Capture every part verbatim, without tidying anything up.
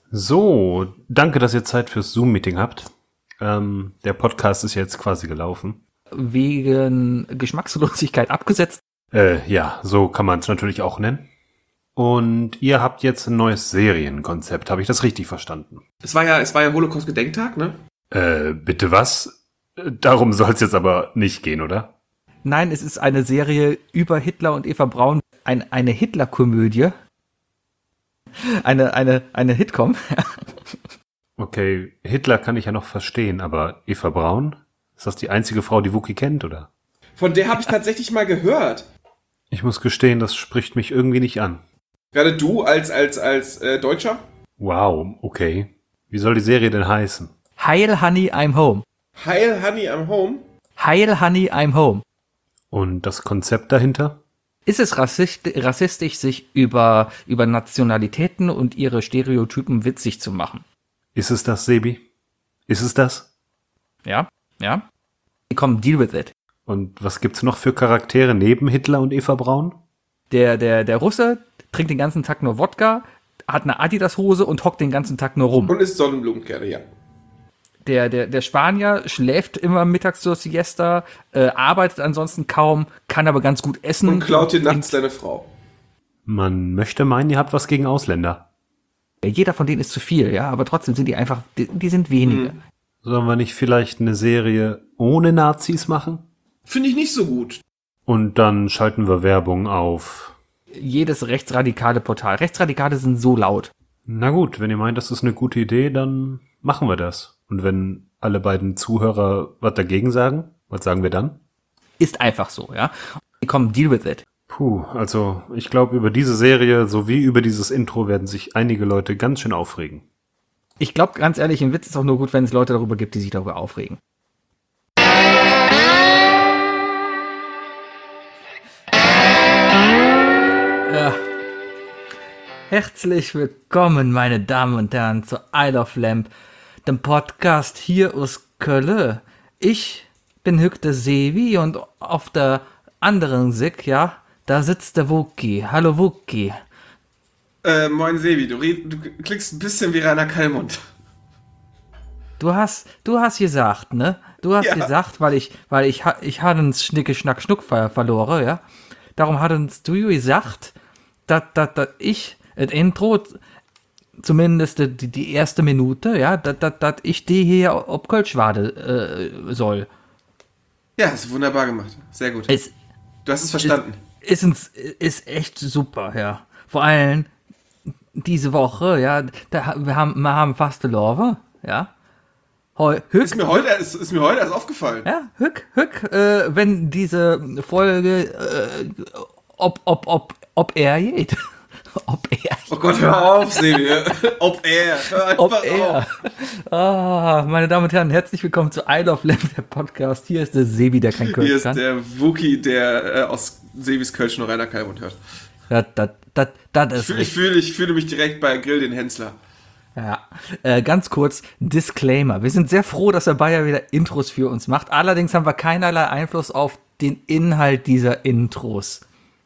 So, danke, dass ihr Zeit fürs Zoom-Meeting habt. Ähm, der Podcast ist jetzt quasi gelaufen. Wegen Geschmackslosigkeit abgesetzt? Äh, ja, so kann man es natürlich auch nennen. Und ihr habt jetzt ein neues Serienkonzept. Habe ich das richtig verstanden? Es war ja, es war ja Holocaust-Gedenktag, ne? Äh, bitte was? Darum soll es jetzt aber nicht gehen, oder? Nein, es ist eine Serie über Hitler und Eva Braun. Ein, eine Hitler-Komödie. Eine, eine, eine Hitcom. Okay, Hitler kann ich ja noch verstehen, aber Eva Braun? Ist das die einzige Frau, die Wookie kennt, oder? Von der habe ich tatsächlich mal gehört. Ich muss gestehen, das spricht mich irgendwie nicht an. Gerade du als, als, als äh, Deutscher? Wow, okay. Wie soll die Serie denn heißen? Heil Honey, I'm Home. Heil Honey, I'm Home? Heil Honey, I'm Home. Und das Konzept dahinter? Ist es rassist, rassistisch, sich über, über Nationalitäten und ihre Stereotypen witzig zu machen? Ist es das, Sebi? Ist es das? Ja, ja. Komm, deal with it. Und was gibt's noch für Charaktere neben Hitler und Eva Braun? Der, der, der Russe trinkt den ganzen Tag nur Wodka, hat eine Adidas-Hose und hockt den ganzen Tag nur rum. Und isst Sonnenblumenkerne, ja. Der, der, der Spanier schläft immer mittags zur Siesta, äh, arbeitet ansonsten kaum, kann aber ganz gut essen. Und klaut dir nachts deine Frau. Man möchte meinen, ihr habt was gegen Ausländer. Jeder von denen ist zu viel, ja, aber trotzdem sind die einfach, die, die sind wenige. Mhm. Sollen wir nicht vielleicht eine Serie ohne Nazis machen? Finde ich nicht so gut. Und dann schalten wir Werbung auf. Jedes rechtsradikale Portal. Rechtsradikale sind so laut. Na gut, wenn ihr meint, das ist eine gute Idee, dann machen wir das. Und wenn alle beiden Zuhörer was dagegen sagen, was sagen wir dann? Ist einfach so, ja. Komm, deal with it. Puh, also ich glaube, über diese Serie sowie über dieses Intro werden sich einige Leute ganz schön aufregen. Ich glaube, ganz ehrlich, ein Witz ist auch nur gut, wenn es Leute darüber gibt, die sich darüber aufregen. Ja. Herzlich willkommen, meine Damen und Herren, zu Isle of Lamp, dem Podcast hier aus Köln. Ich bin Hückte Sevi und auf der anderen Sick, ja, da sitzt der Wookie. Hallo Wookie. Äh, moin Sevi, du, red, du klingst ein bisschen wie Rainer Kallmund. Du hast, du hast gesagt, ne? Du hast Ja. gesagt, weil ich, weil ich, ich hatte uns Schnicke, Schnack, Schnuck ver verloren, ja? Darum hat uns du gesagt, dass, dass, dass ich das Intro, zumindest die, die erste Minute, ja, dass, dass, dass ich die hier ob Kölsch warte äh, soll. Ja, hast du wunderbar gemacht. Sehr gut. Es Du hast es verstanden. ist, ist, ist echt super, ja. Vor allem diese Woche, ja, da, wir haben, wir haben fast verloren, ja. Heu, Hück, Ist mir heute, ist, ist mir heute erst aufgefallen. Ja, Hück, Hück, äh, wenn diese Folge, äh, ob, ob, ob, ob er geht. ob er Oh Gott, hör auf, Sevi. Ob er. Hör einfach Ob auf. er. Ah, meine Damen und Herren, herzlich willkommen zu Isle of Lamp, der Podcast. Hier ist der Sebi, der kein Kölsch Hier ist kann. der Wookie, der äh, aus Sevis Kölsch nur Rainer Kallmund hört. Das, das, das, das Ich ist fühle ich richtig. fühl, ich fühle mich direkt bei Grill den Hensler. Ja, äh, ganz kurz, Disclaimer. Wir sind sehr froh, dass der Bayer wieder Intros für uns macht. Allerdings haben wir keinerlei Einfluss auf den Inhalt dieser Intros.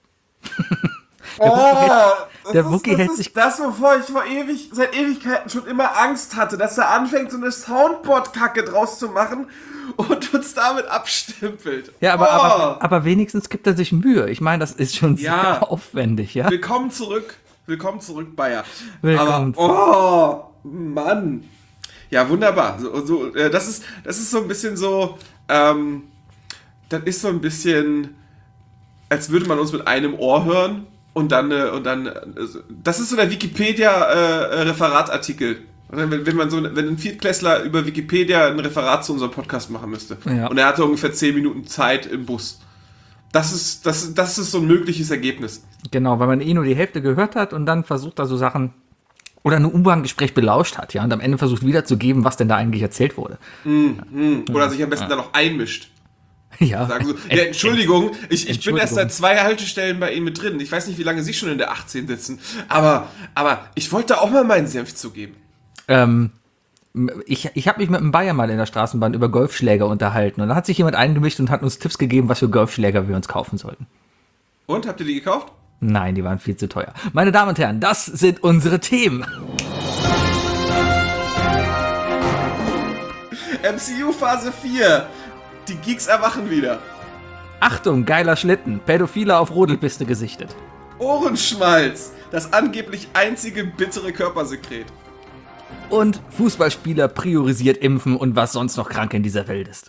Oh, der Wookie hält sich- das, wovor ich vor ewig, seit Ewigkeiten schon immer Angst hatte, dass er anfängt, so eine Soundboard-Kacke draus zu machen und uns damit abstempelt. Ja, aber, oh. aber, aber wenigstens gibt er sich Mühe. Ich meine, das ist schon sehr Ja. aufwendig, ja. Willkommen zurück. Willkommen zurück, Bayer. Willkommen Aber, oh, Mann. Ja, wunderbar. So, so, äh, das, ist, das ist so ein bisschen so, ähm, das ist so ein bisschen, als würde man uns mit einem Ohr hören und dann, äh, und dann, äh, das ist so der Wikipedia-Referatartikel. wenn, wenn man so, wenn ein Viertklässler über Wikipedia ein Referat zu unserem Podcast machen müsste. Ja. Und er hatte ungefähr zehn Minuten Zeit im Bus. Das ist, das, das ist so ein mögliches Ergebnis. Genau, weil man eh nur die Hälfte gehört hat und dann versucht da so Sachen oder ein U-Bahn-Gespräch belauscht hat, ja, und am Ende versucht wiederzugeben, was denn da eigentlich erzählt wurde. Mm, mm. Oder sich am besten dann noch einmischt. Ja. Sagen so, ja, Entschuldigung, ich, ich bin erst Entschuldigung. seit zwei Haltestellen bei Ihnen mit drin. Ich weiß nicht, wie lange Sie schon in der achtzehn sitzen. Aber, aber ich wollte auch mal meinen Senf zugeben. Ähm, ich ich habe mich mit einem Bayer mal in der Straßenbahn über Golfschläger unterhalten und da hat sich jemand eingemischt und hat uns Tipps gegeben, was für Golfschläger wir uns kaufen sollten. Und, habt ihr die gekauft? Nein, die waren viel zu teuer. Meine Damen und Herren, das sind unsere Themen. M C U Phase vier. Die Geeks erwachen wieder. Achtung, geiler Schlitten. Pädophile auf Rodelpiste gesichtet. Ohrenschmalz. Das angeblich einzige bittere Körpersekret. Und Fußballspieler priorisiert Impfen und was sonst noch krank in dieser Welt ist.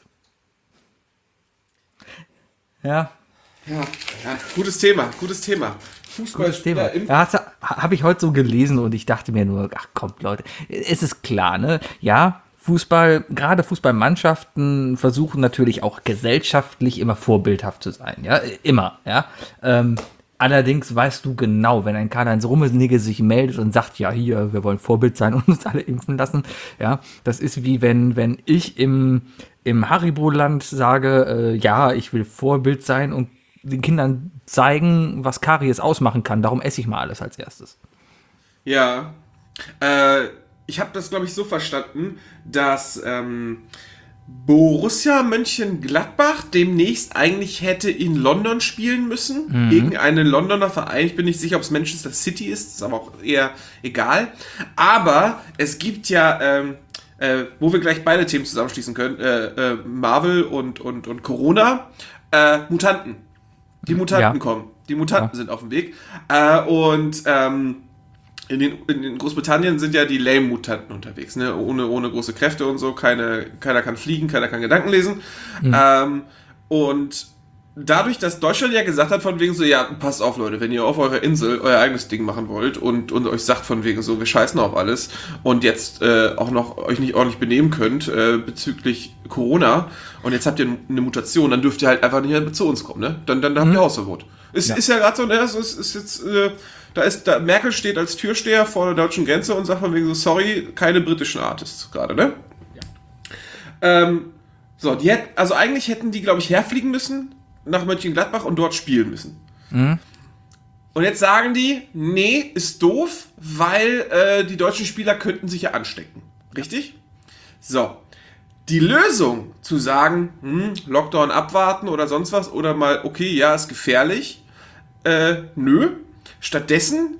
Ja. Ja, ja, gutes Thema, gutes Thema. Gutes Thema. Ja, habe ich heute so gelesen und ich dachte mir nur, ach kommt Leute, es ist klar, ne? Ja, Fußball, gerade Fußballmannschaften versuchen natürlich auch gesellschaftlich immer vorbildhaft zu sein, ja, immer, ja. Ähm, allerdings weißt du genau, wenn ein Karl-Heinz Rummenigge sich meldet und sagt, ja, hier, wir wollen Vorbild sein und uns alle impfen lassen, ja, das ist wie wenn, wenn ich im, im Haribo-Land sage, äh, ja, ich will Vorbild sein und den Kindern zeigen, was Karies ausmachen kann. Darum esse ich mal alles als erstes. Ja, äh, ich habe das, glaube ich, so verstanden, dass ähm, Borussia Mönchengladbach demnächst eigentlich hätte in London spielen müssen, mhm. gegen einen Londoner Verein. Ich bin nicht sicher, ob es Manchester City ist, ist aber auch eher egal. Aber es gibt ja, ähm, äh, wo wir gleich beide Themen zusammenschließen können, äh, äh, Marvel und, und, und Corona, äh, Mutanten. Die Mutanten ja. kommen. Die Mutanten ja. sind auf dem Weg. Äh, und ähm, in, den, in Großbritannien sind ja die Lame-Mutanten unterwegs, ne? Ohne, ohne große Kräfte und so. Keine, keiner kann fliegen, keiner kann Gedanken lesen. Mhm. Ähm, und dadurch, dass Deutschland ja gesagt hat, von wegen so, ja, passt auf, Leute, wenn ihr auf eurer Insel euer eigenes Ding machen wollt und, und euch sagt von wegen so, wir scheißen auf alles und jetzt äh, auch noch euch nicht ordentlich benehmen könnt äh, bezüglich Corona und jetzt habt ihr eine Mutation, dann dürft ihr halt einfach nicht mehr zu uns kommen, ne? Dann, dann, dann habt ihr Hausverbot. Ist ja, ist ja gerade so, ne? Es ist, ist jetzt, äh, da ist, da Merkel steht als Türsteher vor der deutschen Grenze und sagt von wegen so, sorry, keine britischen Artists gerade, ne? Ja. Ähm, so, die hätten, also eigentlich hätten die, glaube ich, herfliegen müssen nach Mönchengladbach und dort spielen müssen. Mhm. Und jetzt sagen die, nee, ist doof, weil äh, die deutschen Spieler könnten sich ja anstecken. Richtig? So. Die Lösung zu sagen, hm, Lockdown abwarten oder sonst was oder mal, okay, ja, ist gefährlich. Äh, nö. Stattdessen,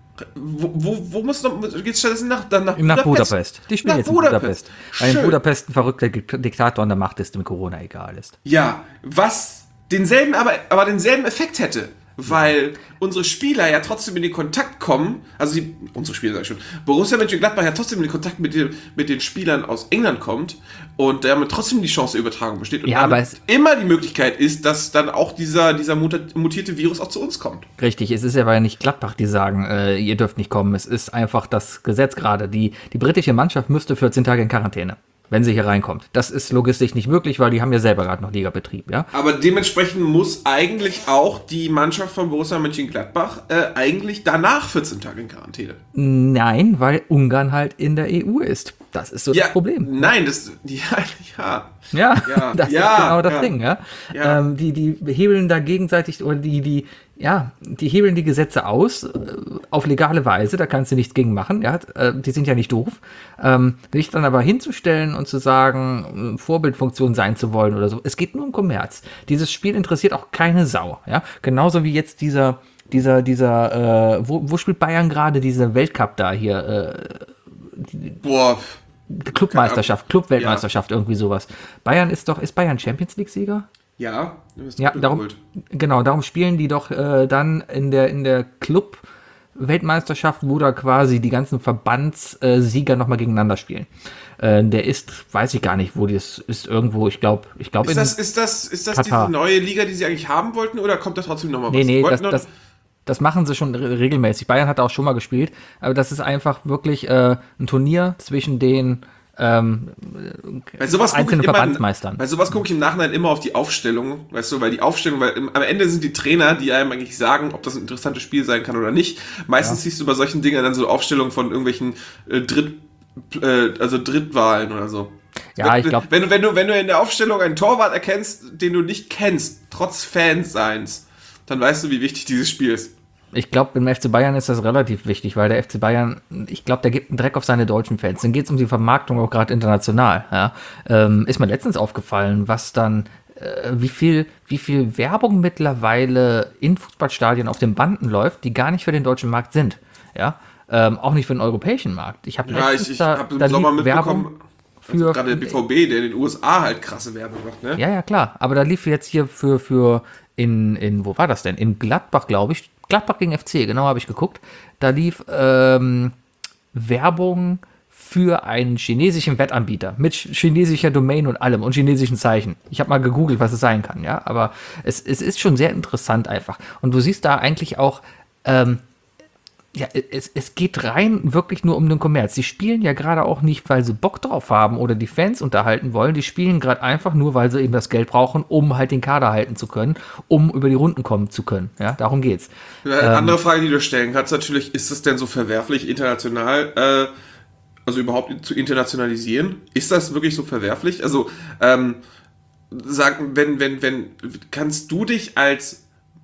wo, wo, wo muss noch, geht's stattdessen nach, dann nach Budapest? Nach Budapest. Die spielen nach jetzt in Budapest. Budapest. Weil in Budapest ein verrückter Diktator an der Macht ist, dem Corona egal ist. Ja, was denselben, aber, aber denselben Effekt hätte. Weil unsere Spieler ja trotzdem in den Kontakt kommen, also die, unsere Spieler sag ich schon, Borussia Mönchengladbach ja trotzdem in den Kontakt mit den, mit den Spielern aus England kommt und damit trotzdem die Chance der Übertragung besteht und ja, aber es immer die Möglichkeit ist, dass dann auch dieser, dieser mutierte Virus auch zu uns kommt. Richtig, es ist ja aber nicht Gladbach, die sagen, äh, ihr dürft nicht kommen, es ist einfach das Gesetz gerade. Die, die britische Mannschaft müsste vierzehn Tage in Quarantäne, wenn sie hier reinkommt. Das ist logistisch nicht möglich, weil die haben ja selber gerade noch Ligabetrieb, ja. Aber dementsprechend muss eigentlich auch die Mannschaft von Borussia Mönchengladbach äh, eigentlich danach vierzehn Tage in Quarantäne. Nein, weil Ungarn halt in der E U ist. Das ist so ja, das Problem. Nein, das, ja, ja. Ja, ja das ja, ist genau das ja, Ding, ja. ja. Ähm, die, die hebeln da gegenseitig, oder die, die, ja, die hebeln die Gesetze aus, äh, auf legale Weise, da kannst du nichts gegen machen, ja, äh, die sind ja nicht doof. Ähm, sich dann aber hinzustellen und zu sagen, Vorbildfunktion sein zu wollen oder so, es geht nur um Kommerz. Dieses Spiel interessiert auch keine Sau, ja. Genauso wie jetzt dieser, dieser, dieser, äh, wo, wo spielt Bayern gerade, dieser Weltcup da hier, äh, die, Boah. Clubmeisterschaft, Clubweltmeisterschaft, ja. Irgendwie sowas. Bayern ist doch, ist Bayern Champions League-Sieger? Ja, ja darum, genau, darum spielen die doch äh, dann in der, in der Club-Weltmeisterschaft, wo da quasi die ganzen Verbandssieger nochmal gegeneinander spielen. Äh, der ist, weiß ich gar nicht, wo das ist, irgendwo, ich glaube, ich glaube ist das, ist das, ist das Katar. Diese neue Liga, die sie eigentlich haben wollten, oder kommt da trotzdem nochmal was? Nee, nee, das, das, das machen sie schon re- regelmäßig. Bayern hat auch schon mal gespielt, aber das ist einfach wirklich äh, ein Turnier zwischen den ähm, bei sowas einzelnen immer, Verbandsmeistern. Bei sowas gucke ich im Nachhinein immer auf die Aufstellung, weißt du, weil die Aufstellung, weil im, am Ende sind die Trainer, die einem eigentlich sagen, ob das ein interessantes Spiel sein kann oder nicht. Meistens ja. siehst du bei solchen Dingen dann so Aufstellungen von irgendwelchen äh, Dritt, äh, also Drittwahlen oder so. Ja, ich glaube. Wenn du, wenn du, wenn du in der Aufstellung einen Torwart erkennst, den du nicht kennst, trotz Fanseins, dann weißt du, wie wichtig dieses Spiel ist. Ich glaube, im F C Bayern ist das relativ wichtig, weil der F C Bayern, ich glaube, der gibt einen Dreck auf seine deutschen Fans. Dann geht es um die Vermarktung auch gerade international. Ja. Ähm, ist mir letztens aufgefallen, was dann, äh, wie viel, wie viel Werbung mittlerweile in Fußballstadien auf den Banden läuft, die gar nicht für den deutschen Markt sind. Ja. Ähm, auch nicht für den europäischen Markt. Ich habe ja, letztens ich, ich da, hab im da Sommer lief Werbung Also für gerade der B V B, der in den U S A halt krasse Werbung macht, ne? Ja, ja, klar. Aber da lief jetzt hier für, für in, in, wo war das denn? In Gladbach, glaube ich. Gladbach gegen F C, genau, habe ich geguckt. Da lief ähm, Werbung für einen chinesischen Wettanbieter mit chinesischer Domain und allem und chinesischen Zeichen. Ich habe mal gegoogelt, was es sein kann, ja. Aber es, es ist schon sehr interessant einfach. Und du siehst da eigentlich auch, ähm, ja, es, es geht rein wirklich nur um den Kommerz. Die spielen ja gerade auch nicht, weil sie Bock drauf haben oder die Fans unterhalten wollen. Die spielen gerade einfach nur, weil sie eben das Geld brauchen, um halt den Kader halten zu können, um über die Runden kommen zu können. Ja, darum geht's. Eine ähm, andere Frage, die du stellen kannst, natürlich, ist es denn so verwerflich, international, äh, also überhaupt zu internationalisieren? Ist das wirklich so verwerflich? Also, ähm, sag, wenn, wenn, wenn, kannst du dich als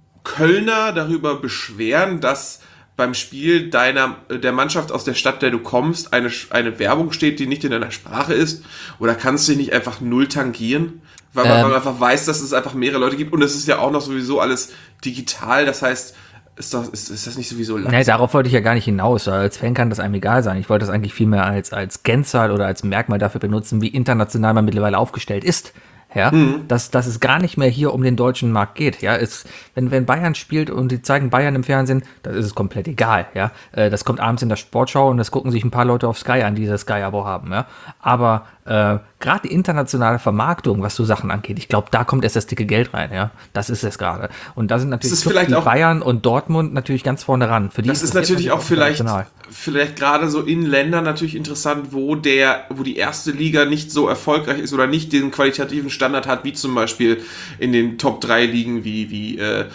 Kölner darüber beschweren, dass beim Spiel deiner, der Mannschaft aus der Stadt, der du kommst, eine, eine Werbung steht, die nicht in deiner Sprache ist? Oder kannst du dich nicht einfach null tangieren? Weil man, ähm, weil man einfach weiß, dass es einfach mehrere Leute gibt und es ist ja auch noch sowieso alles digital, das heißt, ist, doch, ist, ist das nicht sowieso langsam? Nee, darauf wollte ich ja gar nicht hinaus. Als Fan kann das einem egal sein. Ich wollte das eigentlich vielmehr als, als Kennzahl oder als Merkmal dafür benutzen, wie international man mittlerweile aufgestellt ist. Ja, mhm. dass, dass es gar nicht mehr hier um den deutschen Markt geht. Ja, es, wenn, wenn Bayern spielt und die zeigen Bayern im Fernsehen, das ist es komplett egal. Ja, das kommt abends in der Sportschau und das gucken sich ein paar Leute auf Sky an, die das Sky-Abo haben. Ja, aber äh, gerade die internationale Vermarktung, was so Sachen angeht, ich glaube, da kommt erst das dicke Geld rein. Ja, das ist es gerade. Und da sind natürlich vielleicht die auch, Bayern und Dortmund natürlich ganz vorne ran. Für die das ist natürlich auch vielleicht, vielleicht gerade so in Ländern natürlich interessant, wo der, wo die erste Liga nicht so erfolgreich ist oder nicht den qualitativen Standard hat, wie zum Beispiel in den Top drei Ligen wie, wie äh,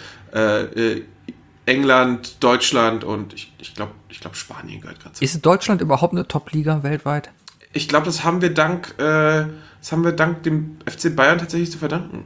äh, England, Deutschland und ich, ich glaube, ich glaub, Spanien gehört gerade zu. Ist Deutschland überhaupt eine Top-Liga weltweit? Ich glaube, das haben wir dank, äh, das haben wir dank dem F C Bayern tatsächlich zu verdanken.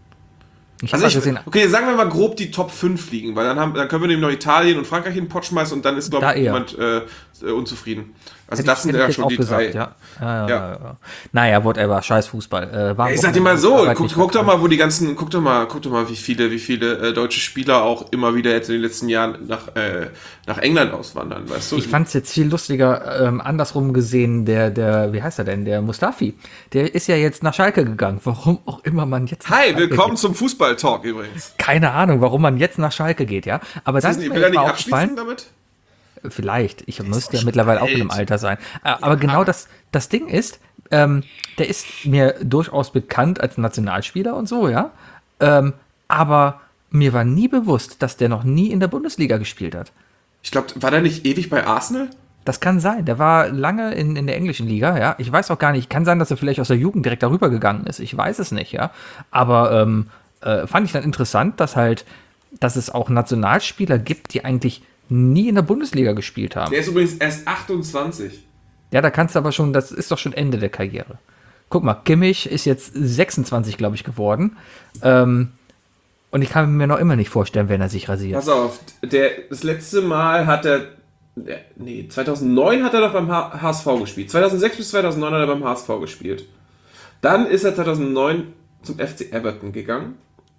Ich also ich, gesehen, okay, sagen wir mal grob die Top fünf liegen, weil dann, haben, dann können wir nämlich noch Italien und Frankreich in den Pott schmeißen und dann ist, glaube ich, jemand äh, unzufrieden. Also hätte das ich, sind ja schon die gesagt, drei. Ja. Ja, ja, ja. Ja. Naja, whatever, scheiß Fußball. Äh, ja, ich sag dir mal so, guck, guck doch mal, wo die ganzen, guck doch mal, guck doch mal, wie viele, wie viele äh, deutsche Spieler auch immer wieder jetzt in den letzten Jahren nach, äh, nach England auswandern, weißt du? Ich fand's jetzt viel lustiger, ähm, andersrum gesehen, der, der, wie heißt er denn, der Mustafi, der ist ja jetzt nach Schalke gegangen, warum auch immer man jetzt nach Hi, Schalke willkommen geht. zum Fußball-Talk übrigens. Keine Ahnung, warum man jetzt nach Schalke geht, ja, aber das ist ist will er nicht abschließen damit? Vielleicht, ich müsste ja mittlerweile auch in einem Alter sein. Aber genau das, das Ding ist, ähm, der ist mir durchaus bekannt als Nationalspieler und so, ja. Ähm, aber mir war nie bewusst, dass der noch nie in der Bundesliga gespielt hat. Ich glaube, war der nicht ewig bei Arsenal? Das kann sein. Der war lange in, in der englischen Liga, ja. Ich weiß auch gar nicht, kann sein, dass er vielleicht aus der Jugend direkt darüber gegangen ist. Ich weiß es nicht, ja. Aber ähm, äh, fand ich dann interessant, dass halt, dass es auch Nationalspieler gibt, die eigentlich nie in der Bundesliga gespielt haben. Der ist übrigens erst achtundzwanzig. Ja, da kannst du aber schon, das ist doch schon Ende der Karriere. Guck mal, Kimmich ist jetzt sechsundzwanzig, glaube ich, geworden. Ähm, und ich kann mir noch immer nicht vorstellen, wenn er sich rasiert. Pass auf, der, das letzte Mal hat er, nee, zweitausendneun hat er doch beim H S V gespielt. zweitausendsechs bis zweitausendneun hat er beim H S V gespielt. Dann ist er zweitausendneun zum F C Everton gegangen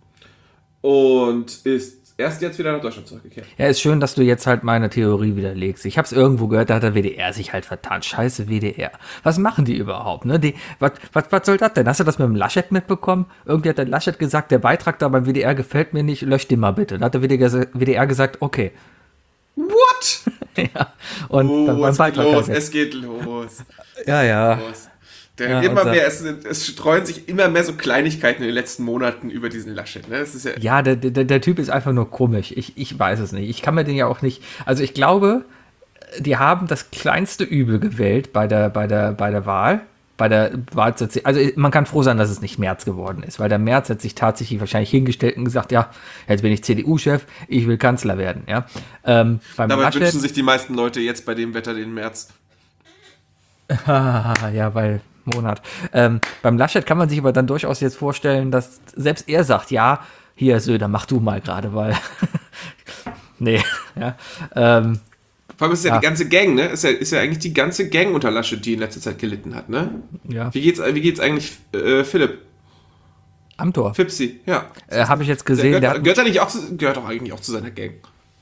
und ist erst jetzt wieder nach Deutschland zurückgekehrt. Ja, ist schön, dass du jetzt halt meine Theorie widerlegst. Ich habe es irgendwo gehört, da hat der W D R sich halt vertan. Scheiße W D R. Was machen die überhaupt? Ne? Die, was, was, was soll das denn? Hast du das mit dem Laschet mitbekommen? Irgendwie hat der Laschet gesagt, der Beitrag da beim W D R gefällt mir nicht, lösch den mal bitte. Da hat der W D R gesagt, okay. What? Ja, und oh, dann es geht los, es geht los. Ja, ja. Los. Der ja, immer mehr, es, es streuen sich immer mehr so Kleinigkeiten in den letzten Monaten über diesen Laschet. Ne? Das ist ja, ja, der, der, der Typ ist einfach nur komisch. Ich, ich weiß es nicht. Ich kann mir den ja auch nicht. Also ich glaube, die haben das kleinste Übel gewählt bei der, bei der, bei der Wahl. Bei der Wahl also man kann froh sein, dass es nicht Merz geworden ist, weil der Merz hat sich tatsächlich wahrscheinlich hingestellt und gesagt, ja, jetzt bin ich C D U-Chef, ich will Kanzler werden. Ja? Ähm, beim Dabei Laschet, wünschen sich die meisten Leute jetzt bei dem Wetter den Merz. ja, weil Monat. Ähm, beim Laschet kann man sich aber dann durchaus jetzt vorstellen, dass selbst er sagt, ja, hier Söder, mach du mal gerade, weil nee, ja. Ähm, Vor allem ist ja, ja die ganze Gang, ne? Ist ja, ist ja eigentlich die ganze Gang unter Laschet, die in letzter Zeit gelitten hat, ne? Ja. Wie geht's, wie geht's eigentlich äh, Philipp? Am Tor. Fipsi, ja. Äh, Habe ich jetzt gesehen. Der der gehört, hat, gehört er nicht auch zu, gehört auch eigentlich auch zu seiner Gang.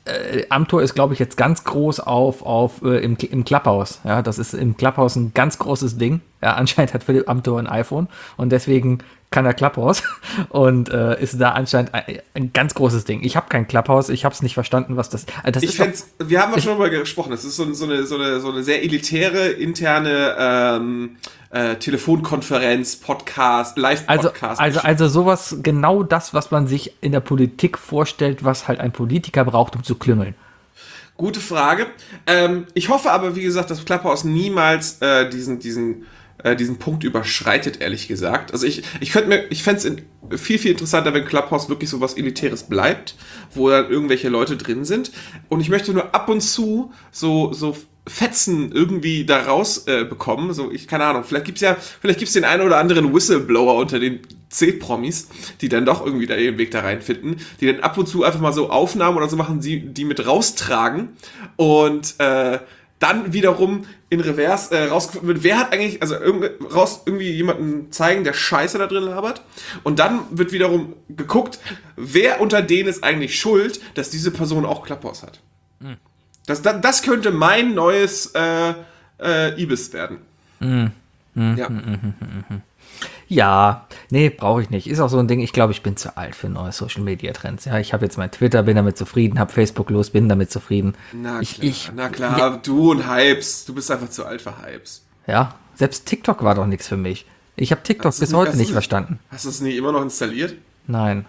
äh, Amtor ist, glaube ich, jetzt ganz groß auf, auf äh, im, im Clubhouse. Ja, das ist im Clubhouse ein ganz großes Ding. Ja, anscheinend hat Philipp Amthor ein iPhone und deswegen kann er Clubhouse und äh, ist da anscheinend ein, ein ganz großes Ding. Ich habe kein Clubhouse, ich habe es nicht verstanden, was das, äh, das ich ist. fänd's, wir haben ja ich, schon mal gesprochen, das ist so, so, eine, so, eine, so eine sehr elitäre, interne ähm, äh, Telefonkonferenz, Podcast, Live-Podcast. Also, also, also sowas, genau das, was man sich in der Politik vorstellt, was halt ein Politiker braucht, um zu klüngeln. Gute Frage. Ähm, ich hoffe aber, wie gesagt, dass Clubhouse niemals äh, diesen, diesen, äh, diesen Punkt überschreitet, ehrlich gesagt. Also ich, ich könnte mir, ich fände es viel, viel interessanter, wenn Clubhouse wirklich so was Elitäres bleibt, wo dann irgendwelche Leute drin sind. Und ich möchte nur ab und zu so, so Fetzen irgendwie da raus äh, bekommen. So, ich, keine Ahnung, vielleicht gibt's ja, vielleicht gibt's den einen oder anderen Whistleblower unter den C-Promis, die dann doch irgendwie da ihren Weg da reinfinden, die dann ab und zu einfach mal so Aufnahmen oder so machen, die, die mit raustragen und äh, dann wiederum in Reverse äh, rausgefunden wird, wer hat eigentlich, also irgendwie, raus, irgendwie jemanden zeigen, der Scheiße da drin labert und dann wird wiederum geguckt, wer unter denen ist eigentlich schuld, dass diese Person auch Clubhouse hat. Mhm. Das, das, das könnte mein neues äh, äh, Ibis werden. Mhm. Mhm. Ja. Mhm. Ja, nee, brauche ich nicht. Ist auch so ein Ding, ich glaube, ich bin zu alt für neue Social-Media-Trends. Ja, ich habe jetzt mein Twitter, bin damit zufrieden, habe Facebook los, bin damit zufrieden. Na ich, klar, ich, na klar ja, du und Hypes. Du bist einfach zu alt für Hypes. Ja, selbst TikTok war doch nichts für mich. Ich habe TikTok bis heute nicht verstanden. Hast du es nicht immer noch installiert? Nein.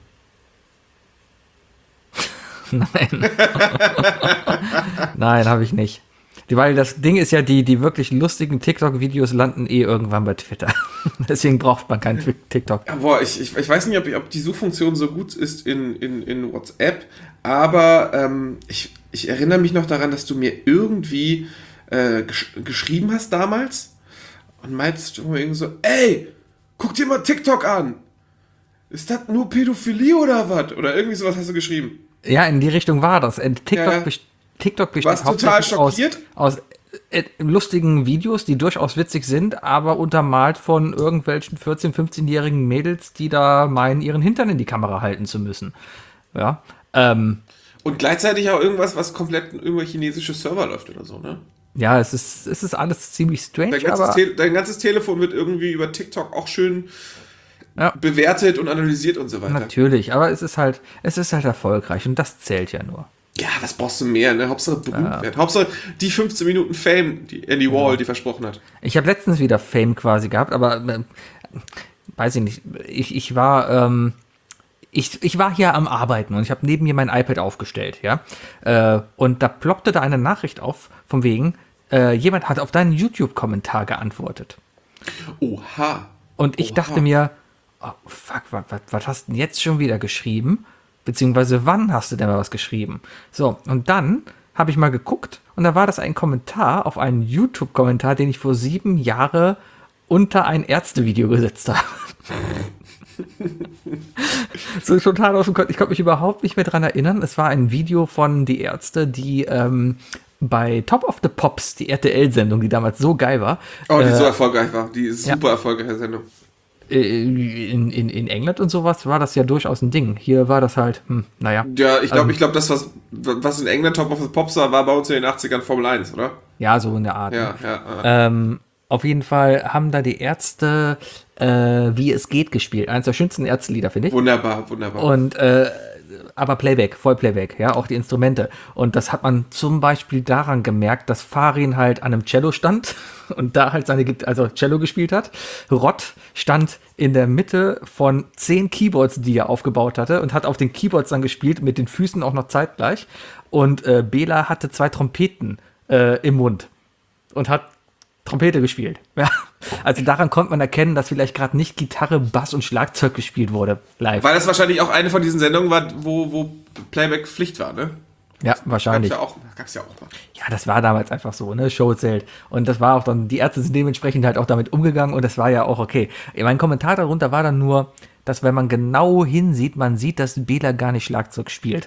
Nein. Nein, habe ich nicht. Weil das Ding ist ja, die, die wirklich lustigen TikTok-Videos landen eh irgendwann bei Twitter. Deswegen braucht man keinen TikTok. Ja, boah, ich, ich, ich weiß nicht, ob, ob die Suchfunktion so gut ist in, in, in WhatsApp, aber ähm, ich, ich erinnere mich noch daran, dass du mir irgendwie äh, gesch geschrieben hast damals und meintest du irgendwie so, ey, guck dir mal TikTok an. Ist das nur Pädophilie oder was? Oder irgendwie sowas hast du geschrieben. Ja, in die Richtung war das. TikTok, ja, ja. TikTok besteht Warst total schockiert? aus, aus äh, lustigen Videos, die durchaus witzig sind, aber untermalt von irgendwelchen vierzehn-, fünfzehnjährigen Mädels, die da meinen, ihren Hintern in die Kamera halten zu müssen. Ja. Ähm, Und gleichzeitig auch irgendwas, was komplett über chinesische Server läuft oder so, ne? Ja, es ist, es ist alles ziemlich strange, Dein ganzes, aber Te dein ganzes Telefon wird irgendwie über TikTok auch schön ja. bewertet und analysiert und so weiter. Natürlich, aber es ist halt, es ist halt erfolgreich und das zählt ja nur. Ja, was brauchst du mehr, ne? Hauptsache berühmt Ja. werden. Hauptsache die fünfzehn Minuten Fame, die Andy Wall, Ja. die versprochen hat. Ich habe letztens wieder Fame quasi gehabt, aber äh, weiß ich nicht. Ich, ich war, ähm, ich, ich war hier am Arbeiten und ich habe neben mir mein iPad aufgestellt, ja. Äh, und da ploppte da eine Nachricht auf, von wegen, äh, jemand hat auf deinen YouTube-Kommentar geantwortet. Oha. Und ich Oha. dachte mir, oh, fuck, was, was, was hast du denn jetzt schon wieder geschrieben? Beziehungsweise wann hast du denn mal was geschrieben? So, und dann habe ich mal geguckt und da war das ein Kommentar auf einen YouTube-Kommentar, den ich vor sieben Jahren unter ein Ärzte-Video gesetzt habe. So total aus dem Kopf. Ich konnte mich überhaupt nicht mehr dran erinnern. Es war ein Video von Die Ärzte, die ähm, bei Top of the Pops, die R T L-Sendung, die damals so geil war. Oh, die äh, so erfolgreich war. Die ist ja. super erfolgreiche Sendung. In, in, in England und sowas war das ja durchaus ein Ding. Hier war das halt, hm, naja. Ja, ich glaube, Ähm, ich glaube, das, was, was in England Top of the Pops war, war bei uns in den achtzigern Formel eins, oder? Ja, so in der Art. Ja, ne? ja. ja. Ähm, auf jeden Fall haben da die Ärzte äh, Wie es geht gespielt. Eines der schönsten Ärztelieder, finde ich. Wunderbar, wunderbar. Und äh, aber Playback, Vollplayback, ja, auch die Instrumente. Und das hat man zum Beispiel daran gemerkt, dass Farin halt an einem Cello stand und da halt seine, also Cello gespielt hat. Rott stand in der Mitte von zehn Keyboards, die er aufgebaut hatte und hat auf den Keyboards dann gespielt, mit den Füßen auch noch zeitgleich. Und äh, Bela hatte zwei Trompeten äh, im Mund und hat Trompete gespielt. Ja. Also daran konnte man erkennen, dass vielleicht gerade nicht Gitarre, Bass und Schlagzeug gespielt wurde live. Weil das wahrscheinlich auch eine von diesen Sendungen war, wo, wo Playback Pflicht war, ne? Ja, wahrscheinlich. Gab's ja auch, gab's ja auch mal. Ja, das war damals einfach so, ne? Show zählt. Und das war auch dann, die Ärzte sind dementsprechend halt auch damit umgegangen und das war ja auch okay. Mein Kommentar darunter war dann nur, dass wenn man genau hinsieht, man sieht, dass Bela gar nicht Schlagzeug spielt.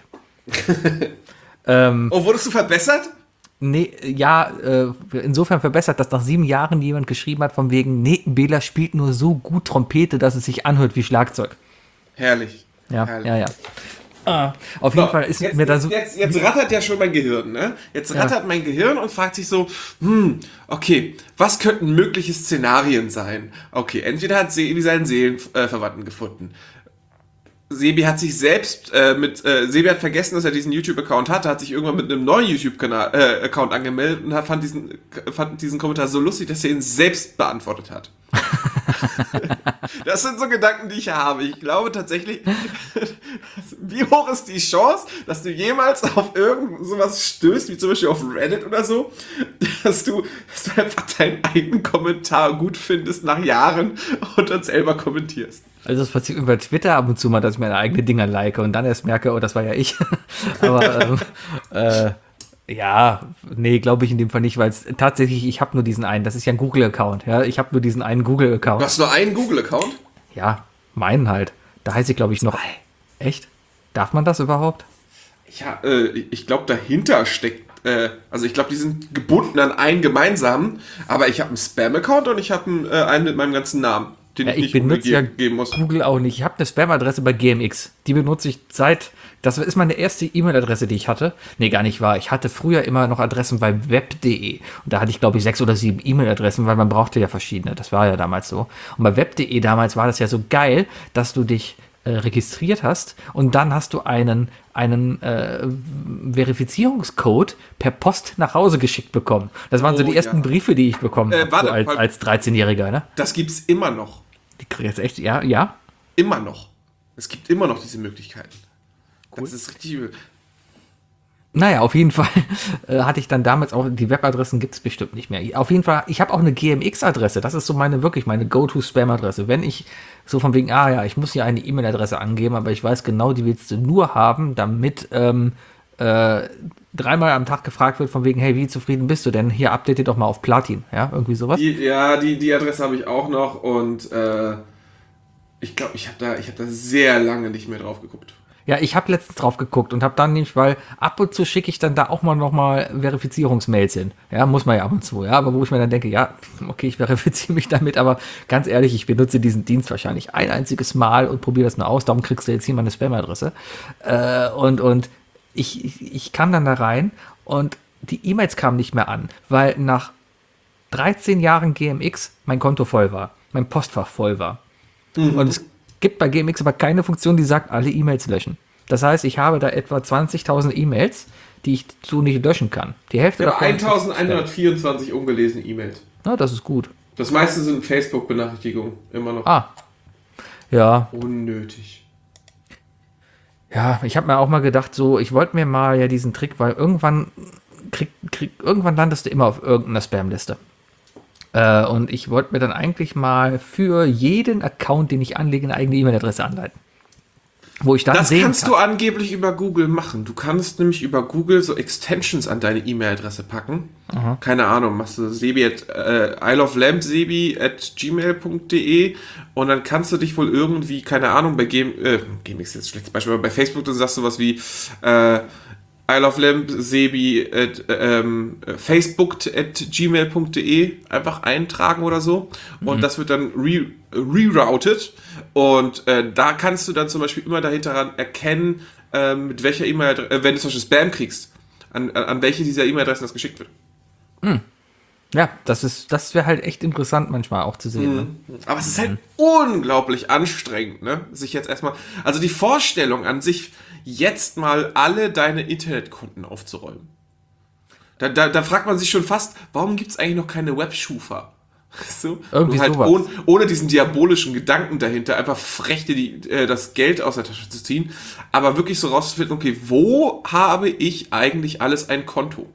ähm, Oh, wurdest du verbessert? Nee, ja, äh, insofern verbessert, dass nach sieben Jahren jemand geschrieben hat, von wegen, nee, Bela spielt nur so gut Trompete, dass es sich anhört wie Schlagzeug. Herrlich. Ja, Herrlich. ja, ja. Ah, auf jeden So, Fall ist jetzt, mir da so. Jetzt, jetzt rattert ja schon mein Gehirn, ne? Jetzt Ja. rattert mein Gehirn und fragt sich so, hm, okay, was könnten mögliche Szenarien sein? Okay, entweder hat Sebi seinen Seelenverwandten gefunden. Sebi hat sich selbst äh, mit, äh, Sebi hat vergessen, dass er diesen YouTube-Account hatte, hat sich irgendwann mit einem neuen YouTube-Account äh, angemeldet und hat, fand, diesen, fand diesen Kommentar so lustig, dass er ihn selbst beantwortet hat. Das sind so Gedanken, die ich habe. Ich glaube tatsächlich, wie hoch ist die Chance, dass du jemals auf irgend sowas stößt, wie zum Beispiel auf Reddit oder so, dass du, dass du einfach deinen eigenen Kommentar gut findest nach Jahren und dann selber kommentierst. Also das passiert über Twitter ab und zu mal, dass ich meine eigenen Dinger like und dann erst merke, oh, das war ja ich. Aber ähm, äh, ja, nee, glaube ich in dem Fall nicht, weil es tatsächlich, ich habe nur diesen einen, das ist ja ein Google-Account, ja, ich habe nur diesen einen Google-Account. Du hast nur einen Google-Account? Ja, meinen halt. Da heiße ich, glaube ich, noch. Echt? Darf man das überhaupt? Ja, äh, ich glaube, dahinter steckt, äh, also ich glaube, die sind gebunden an einen gemeinsamen, aber ich habe einen Spam-Account und ich habe einen, äh, einen mit meinem ganzen Namen, den Ja, ich, ich nicht benutze ja geben muss. Google auch nicht. Ich habe eine Spam-Adresse bei G M X. Die benutze ich seit, das ist meine erste E-Mail-Adresse, die ich hatte. Nee, gar nicht wahr. Ich hatte früher immer noch Adressen bei web punkt de. Und da hatte ich, glaube ich, sechs oder sieben E-Mail-Adressen, weil man brauchte ja verschiedene. Das war ja damals so. Und bei web punkt de damals war das ja so geil, dass du dich äh, registriert hast und dann hast du einen, einen äh, Verifizierungscode per Post nach Hause geschickt bekommen. Das waren so Oh, die ersten ja. Briefe, die ich bekommen Äh, habe, warte, so als, warte. als dreizehnjähriger, ne? Das gibt's immer noch. Die krieg jetzt echt, ja, ja. Immer noch. Es gibt immer noch diese Möglichkeiten. Das ist richtig übel. Naja, auf jeden Fall äh, hatte ich dann damals auch, die Webadressen gibt es bestimmt nicht mehr. Auf jeden Fall, ich habe auch eine G M X-Adresse. Das ist so meine, wirklich meine Go-To-Spam-Adresse. Wenn ich so von wegen, ah ja, ich muss hier eine E-Mail-Adresse angeben, aber ich weiß genau, die willst du nur haben, damit ähm, äh, dreimal am Tag gefragt wird von wegen, hey, wie zufrieden bist du denn? Hier, update doch mal auf Platin. Ja, irgendwie sowas. Die, ja, die, die Adresse habe ich auch noch und äh, ich glaube, ich habe da, ich hab da sehr lange nicht mehr drauf geguckt. Ja, ich habe letztens drauf geguckt und habe dann nicht, weil ab und zu schicke ich dann da auch mal nochmal Verifizierungsmails hin. Ja, muss man ja ab und zu, ja, aber wo ich mir dann denke, ja, okay, ich verifiziere mich damit, aber ganz ehrlich, ich benutze diesen Dienst wahrscheinlich ein einziges Mal und probiere das nur aus, darum kriegst du jetzt hier meine Spam-Adresse. Äh, und und ich, ich, ich kam dann da rein und die E-Mails kamen nicht mehr an, weil nach dreizehn Jahren G M X mein Konto voll war, mein Postfach voll war. Mhm. Und es gibt bei G M X aber keine Funktion, die sagt, alle E-Mails löschen. Das heißt, ich habe da etwa zwanzigtausend E-Mails, die ich so nicht löschen kann. Die Hälfte Ich habe davon eintausendeinhundertvierundzwanzig ungelesene E-Mails. Na, das ist gut. Das meiste sind Facebook-Benachrichtigungen, immer noch. Ah. Ja. Unnötig. Ja, ich habe mir auch mal gedacht, so, ich wollte mir mal ja diesen Trick, weil irgendwann krieg, krieg, irgendwann landest du immer auf irgendeiner Spam-Liste. Äh, und ich wollte mir dann eigentlich mal für jeden Account, den ich anlege, eine eigene E-Mail-Adresse anleiten. Wo ich dann Das sehen kannst kann. du angeblich über Google machen. Du kannst nämlich über Google so Extensions an deine E-Mail-Adresse packen. Aha. Keine Ahnung, machst du Sebi at äh, I love lamp Sebi at gmail punkt de und dann kannst du dich wohl irgendwie, keine Ahnung, bei Game, äh, Gamix ist jetzt ein schlechtes Beispiel, aber bei Facebook, dann sagst du was wie äh, I love lamp Sebi at ähm, facebook at gmail punkt de einfach eintragen oder so. Und mhm. das wird dann re rerouted. Und äh, da kannst du dann zum Beispiel immer dahinter erkennen, äh, mit welcher E-Mail, äh, wenn du zum Beispiel Spam kriegst, an, an welche dieser E-Mail-Adressen das geschickt wird. Mhm. Ja, das ist, das wäre halt echt interessant manchmal auch zu sehen. Mhm. Ne? Aber es ist halt mhm. unglaublich anstrengend, ne? Sich jetzt erstmal, also die Vorstellung an sich, jetzt mal alle deine Internetkonten aufzuräumen. Da, da, da fragt man sich schon fast, warum gibt es eigentlich noch keine Webschufa? So, Irgendwie halt sowas. ohne, ohne diesen diabolischen Gedanken dahinter, einfach frech dir die, äh, das Geld aus der Tasche zu ziehen, aber wirklich so rauszufinden, okay, wo habe ich eigentlich alles ein Konto?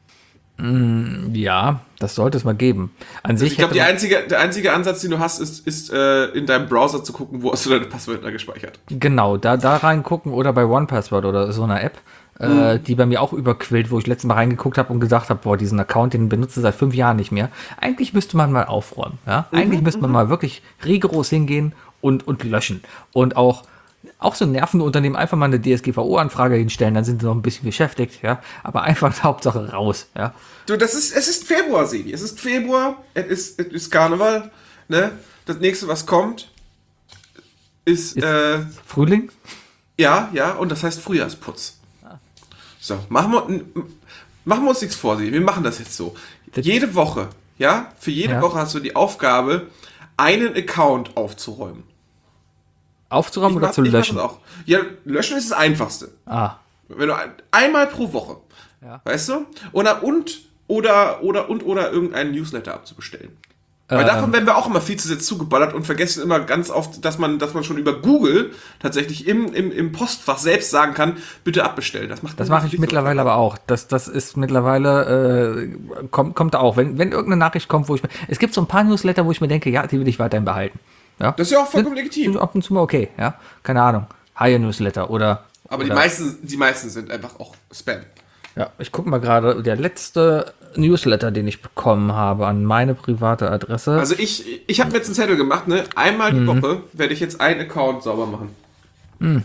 Mm, ja, das sollte es mal geben. An Also sich ich glaube, hätte man- der einzige, der einzige Ansatz, den du hast, ist, ist äh, in deinem Browser zu gucken, wo hast du deine Passwörter gespeichert. Genau, da, da reingucken oder bei OnePassword oder so einer App, äh, die bei mir auch überquillt, wo ich letztes Mal reingeguckt habe und gesagt habe, boah, diesen Account, den benutze ich seit fünf Jahren nicht mehr. Eigentlich müsste man mal aufräumen. Ja? Eigentlich müsste man mal wirklich rigoros hingehen und, und löschen. Und auch, auch so Nervenunternehmen einfach mal eine D S G V O-Anfrage hinstellen, dann sind sie noch ein bisschen beschäftigt. Ja? Aber einfach Hauptsache raus. Ja? Du, das ist, es ist Februar, Sebi. Es ist Februar, es ist, es ist Karneval, ne? Das nächste, was kommt, ist, Ist- äh, Frühling? Ja, ja, und das heißt Frühjahrsputz. So, machen wir, n- machen wir uns nichts vor. Wir machen das jetzt so. Jede Woche, ja, für jede Ja. Woche hast du die Aufgabe, einen Account aufzuräumen. Aufzuräumen Ich oder mach- zu ich mach löschen? das auch. Ja, löschen ist das Einfachste. Ah, Wenn du ein, einmal pro Woche, Ja. weißt du? Oder und oder oder und oder irgendeinen Newsletter abzubestellen. Weil Ähm. davon werden wir auch immer viel zu sehr zugeballert und vergessen immer ganz oft, dass man, dass man schon über Google tatsächlich im, im, im Postfach selbst sagen kann, bitte abbestellen. Das macht das Google mache ich nicht so. mittlerweile aber auch. Das, das ist mittlerweile, äh, kommt, kommt auch. Wenn, wenn irgendeine Nachricht kommt, wo ich mir, es gibt so ein paar Newsletter, wo ich mir denke, ja, die will ich weiterhin behalten. Ja? Das ist ja auch vollkommen Sind- legitim. sind ab und zu mal okay, ja. Keine Ahnung. Higher-Newsletter oder. Aber oder, die meisten, die meisten sind einfach auch Spam. Ja, ich gucke mal gerade, der letzte Newsletter, den ich bekommen habe an meine private Adresse. Also ich, ich habe mir jetzt einen Zettel gemacht, ne? Einmal die Woche werde ich jetzt einen Account sauber machen.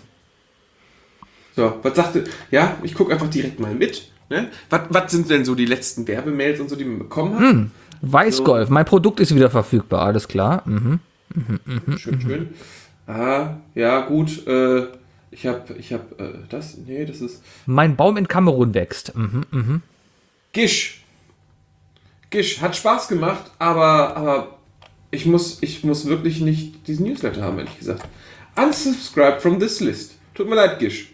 So, was sagte, ja, ich gucke einfach direkt mal mit. Ne? Was, was sind denn so die letzten Werbemails und so, die man bekommen hat? Weißgolf, mein Produkt ist wieder verfügbar, alles klar. Mhm. Schön, schön. Ah, ja, gut. Äh, ich habe, ich habe, äh, das, nee, das ist Mein Baum in Kamerun wächst. Mhm, mhm. Gish. Gish, hat Spaß gemacht, aber, aber ich muss, ich muss wirklich nicht diesen Newsletter haben, ehrlich gesagt. Unsubscribe from this list. Tut mir leid, Gish.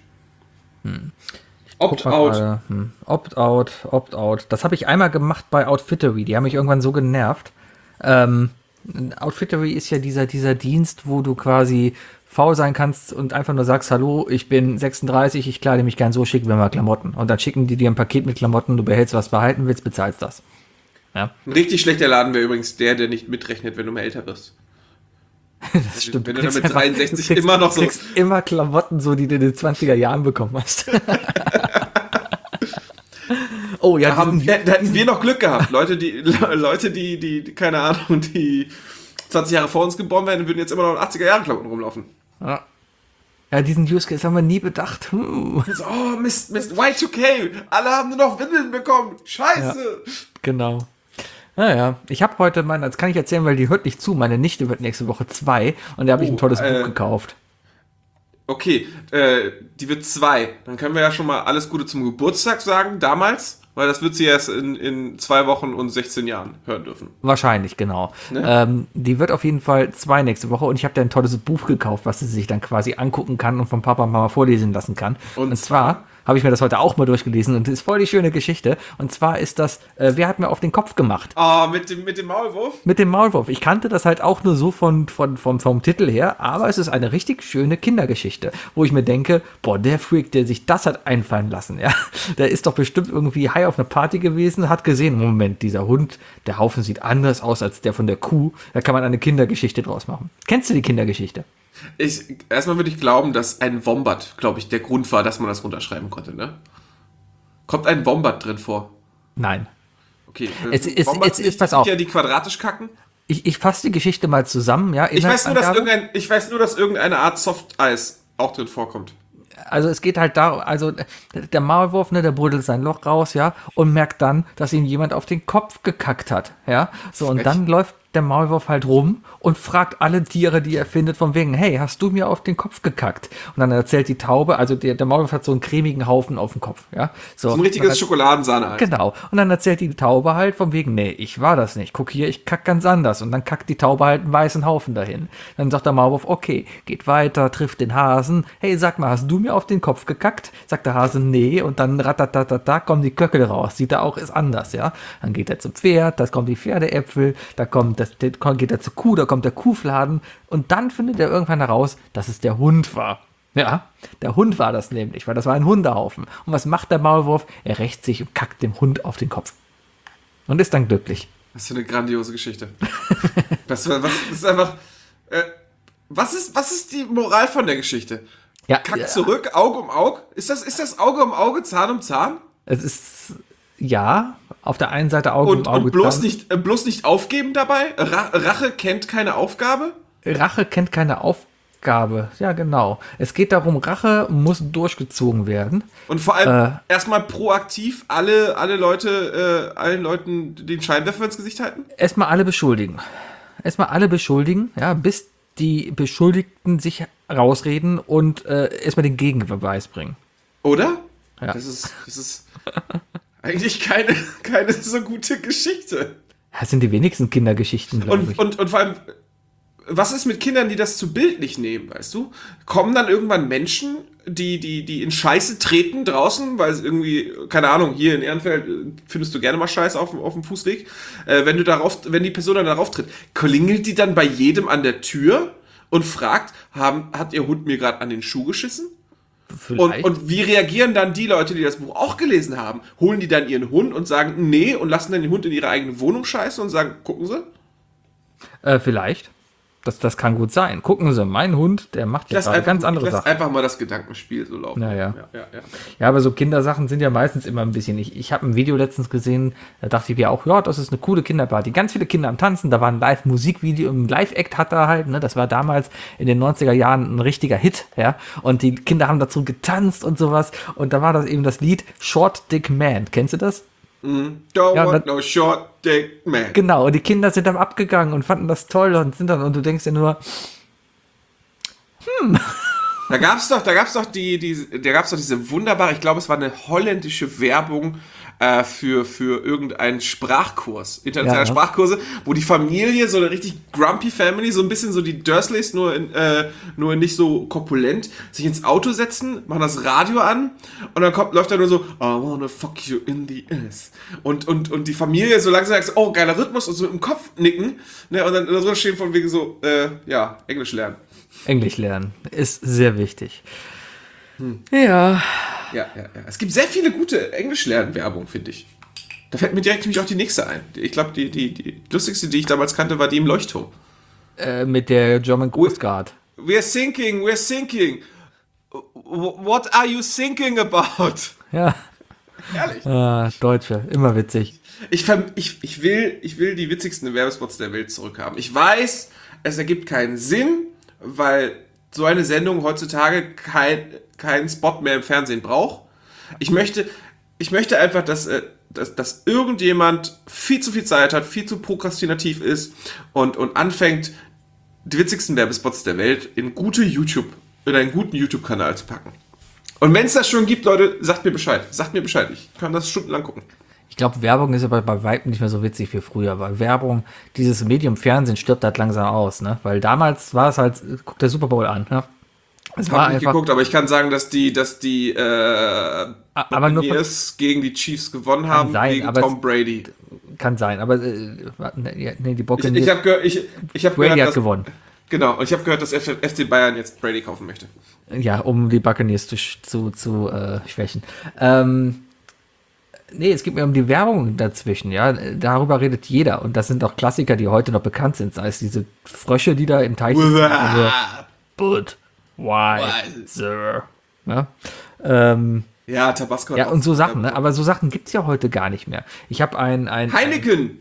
Guck mal Opt-out. gerade. Hm. Opt-out, Opt-out. Das habe ich einmal gemacht bei Outfittery. Die haben mich irgendwann so genervt. Ähm, Outfittery ist ja dieser, dieser Dienst, wo du quasi faul sein kannst und einfach nur sagst, hallo, ich bin sechsunddreißig, ich kleide mich gern so, schick mir mal Klamotten. Und dann schicken die dir ein Paket mit Klamotten, du behältst, was du behalten willst, bezahlst das. Ja, Ein richtig schlechter Laden wäre übrigens der, der nicht mitrechnet, wenn du mal älter wirst. das stimmt. Wenn du kriegst dann mit einfach- dreiundsechzig du kriegst, immer noch so- Du kriegst immer Klamotten, so die du in den zwanziger Jahren bekommen hast. Oh ja, Da, haben, diesen- wir- da hätten wir noch Glück gehabt. Leute, die, Leute, die, die, die, keine Ahnung, die zwanzig Jahre vor uns geboren werden, würden jetzt immer noch in achtziger Jahre Klamotten rumlaufen. Ja. Ja, diesen Use Case haben wir nie bedacht. Hm. So, oh, Mist, Mist, Y zwei K. Alle haben nur noch Windeln bekommen. Scheiße. Genau. Naja, ich habe heute, mein, das kann ich erzählen, weil die hört nicht zu. Meine Nichte wird nächste Woche zwei und da habe ich Oh, ein tolles äh, Buch gekauft. Okay, äh, die wird zwei. Dann können wir ja schon mal alles Gute zum Geburtstag sagen, damals. Weil das wird sie erst in, in zwei Wochen und sechzehn Jahren hören dürfen. Wahrscheinlich, genau. Ne? Ähm, die wird auf jeden Fall zwei nächste Woche und ich habe da ein tolles Buch gekauft, was sie sich dann quasi angucken kann und vom Papa und Mama vorlesen lassen kann. Und Und, zwar habe ich mir das heute auch mal durchgelesen und das ist voll die schöne Geschichte. Und zwar ist das, äh, wer hat mir auf den Kopf gemacht? Oh, mit dem, mit dem Maulwurf? Mit dem Maulwurf. Ich kannte das halt auch nur so von, von, vom, vom Titel her, aber es ist eine richtig schöne Kindergeschichte, wo ich mir denke, boah, der Freak, der sich das hat einfallen lassen, ja, der ist doch bestimmt irgendwie high auf einer Party gewesen, hat gesehen, Moment, dieser Hund, der Haufen sieht anders aus als der von der Kuh, da kann man eine Kindergeschichte draus machen. Kennst du die Kindergeschichte? Ich, erstmal würde ich glauben, dass ein Wombat, glaube ich, der Grund war, dass man das runterschreiben konnte, ne? Kommt ein Wombat drin vor? Nein. Okay. Es ist- Wombats es ist- nicht, pass die auf. Ja, die quadratisch kacken. Ich, ich fasse die Geschichte mal zusammen, ja. Ich weiß, nur, dass Inhaltsangabe. irgendein, ich weiß nur, dass irgendeine Art Softeis auch drin vorkommt. Also es geht halt darum, also der Maulwurf, ne, der buddelt sein Loch raus, ja, und merkt dann, dass ihm jemand auf den Kopf gekackt hat, ja. So, und Frech. dann läuft der Maulwurf halt rum und fragt alle Tiere, die er findet, von wegen, hey, hast du mir auf den Kopf gekackt? Und dann erzählt die Taube, also der, der Maulwurf hat so einen cremigen Haufen auf dem Kopf, ja. So, So ein und richtiges dann- Schokoladensahne-Eis. Genau. Und dann erzählt die Taube halt von wegen, nee, ich war das nicht. Guck hier, ich kack ganz anders. Und dann kackt die Taube halt einen weißen Haufen dahin. Dann sagt der Maulwurf, okay, geht weiter, trifft den Hasen. Hey, sag mal, hast du mir auf den Kopf gekackt? Sagt der Hase, nee. Und dann ratatatata kommen die Köckel raus. Sieht er auch, ist anders, ja. Dann geht er zum Pferd, da kommen die Pferdeäpfel, da kommt das, der, geht er zur Kuh, da kommt der Kuhfladen. Und dann findet er irgendwann heraus, dass es der Hund war. Ja, der Hund war das nämlich, weil das war ein Hundehaufen. Und was macht der Maulwurf? Er rächt sich und kackt dem Hund auf den Kopf. Und ist dann glücklich. Was für eine grandiose Geschichte. das, was, das ist einfach. Äh, was, ist, was ist die Moral von der Geschichte? Ja, Kack ja. zurück, Auge um Auge? Ist das, ist das Auge um Auge, Zahn um Zahn? Es ist, ja, auf der einen Seite Auge Und, um Auge. und bloß, Zahn. nicht, äh, bloß nicht aufgeben dabei? Ra Rache kennt keine Aufgabe? Rache kennt keine Aufgabe. Ja, genau. Es geht darum, Rache muss durchgezogen werden. Und vor allem Äh. erstmal proaktiv alle, alle Leute, äh, allen Leuten den Scheinwerfer ins Gesicht halten? Erstmal alle beschuldigen. Erstmal alle beschuldigen, ja, bis die Beschuldigten sich rausreden und äh, erstmal den Gegenbeweis bringen. Oder? Ja. Das ist, das ist eigentlich keine, keine so gute Geschichte. Das sind die wenigsten Kindergeschichten, glaube Und, ich. und, und vor allem, was ist mit Kindern, die das zu bildlich nehmen, weißt du? Kommen dann irgendwann Menschen, die, die, die in Scheiße treten draußen, weil es irgendwie, keine Ahnung, hier in Ehrenfeld äh, findest du gerne mal Scheiße auf, dem- auf dem Fußweg. Äh, wenn du darauf, wenn die Person dann darauf tritt, klingelt die dann bei jedem an der Tür und fragt, haben, hat ihr Hund mir gerade an den Schuh geschissen? Und, Vielleicht. und wie reagieren dann die Leute, die das Buch auch gelesen haben? Holen die dann ihren Hund und sagen, nee, und lassen dann den Hund in ihre eigene Wohnung scheißen und sagen, gucken Sie? äh, vielleicht. Das, das kann gut sein. Gucken Sie, mein Hund, der macht Ich ja lass, gerade einfach, ganz ich andere lass Sachen. einfach mal das Gedankenspiel so laufen. Ja, ja. ja, ja, ja. Ja, aber so Kindersachen sind ja meistens immer ein bisschen. Ich, ich habe ein Video letztens gesehen, da dachte ich mir auch, ja, das ist eine coole Kinderparty. Ganz viele Kinder am Tanzen, da war ein Live-Musikvideo, ein Live-Act hat er halt, ne? Das war damals in den neunziger Jahren ein richtiger Hit, ja. Und die Kinder haben dazu getanzt und sowas. Und da war das eben das Lied Short Dick Man. Kennst du das? Don't Ja, want das- no short dick man. Genau, und die Kinder sind dann abgegangen und fanden das toll und sind dann, und du denkst dir nur, Da gab's doch, da gab's doch die, die, da gab's doch diese wunderbare, ich glaube, es war eine holländische Werbung äh, für, für irgendeinen Sprachkurs, internationale Ja. Sprachkurse, wo die Familie, so eine richtig grumpy Family, so ein bisschen so die Dursleys, nur, in, äh, nur nicht so korpulent, sich ins Auto setzen, machen das Radio an und dann kommt, läuft da nur so, I wanna fuck you in the ass. Und, und, und die Familie so langsam sagt, oh, geiler Rhythmus und so im Kopf nicken, ne, und dann da so stehen von wegen so, äh, ja, Englisch lernen. Englisch lernen ist sehr wichtig. Ja. Ja, ja, ja. Es gibt sehr viele gute Englisch-Lernen-Werbung, finde ich. Da fällt mir direkt nämlich auch die nächste ein. Ich glaube, die, die, die lustigste, die ich damals kannte, war die im Leuchtturm. Äh, mit der German Coast Guard. We're thinking, we're thinking. What are you thinking about? Ja. Ehrlich. Ah, Deutsche, immer witzig. Ich, verm- ich, ich, will, ich will die witzigsten Werbespots der Welt zurückhaben. Ich weiß, es ergibt keinen Sinn, weil so eine Sendung heutzutage kein, keinen Spot mehr im Fernsehen braucht. Ich möchte, ich möchte einfach, dass, äh, dass, dass irgendjemand viel zu viel Zeit hat, viel zu prokrastinativ ist und, und anfängt, die witzigsten Werbespots der Welt in gute YouTube, in einen guten YouTube-Kanal zu packen. Und wenn es das schon gibt, Leute, sagt mir Bescheid. Sagt mir Bescheid. Ich kann das stundenlang gucken. Ich glaube, Werbung ist aber bei Weitem nicht mehr so witzig wie früher, weil Werbung, dieses Medium Fernsehen stirbt halt langsam aus, ne? Weil damals war es halt, guck der Super Bowl an, ne? Es war Hab nicht einfach, geguckt, aber ich kann sagen, dass die, dass die äh, aber nur von, Buccaneers gegen die Chiefs gewonnen haben, sein, gegen aber Tom es- Brady. kann sein, aber äh, nee, die Ich, Buccaneers, ich habe gehört, ich, ich hab Brady gehört, hat dass, gewonnen. genau, und ich habe gehört, dass F C Bayern jetzt Brady kaufen möchte. Ja, um die Buccaneers zu, zu, zu äh, schwächen. Ähm, nee, es geht mir um die Werbung dazwischen, ja. Darüber redet jeder. Und das sind auch Klassiker, die heute noch bekannt sind. Sei es diese Frösche, die da im Teich sitzen. Also, but, why, Why? sir? Ja, ähm, Ja, Tabasco. hat ja auch- und so Sachen, ne? Aber so Sachen gibt's ja heute gar nicht mehr. Ich habe ein, ein... Heineken.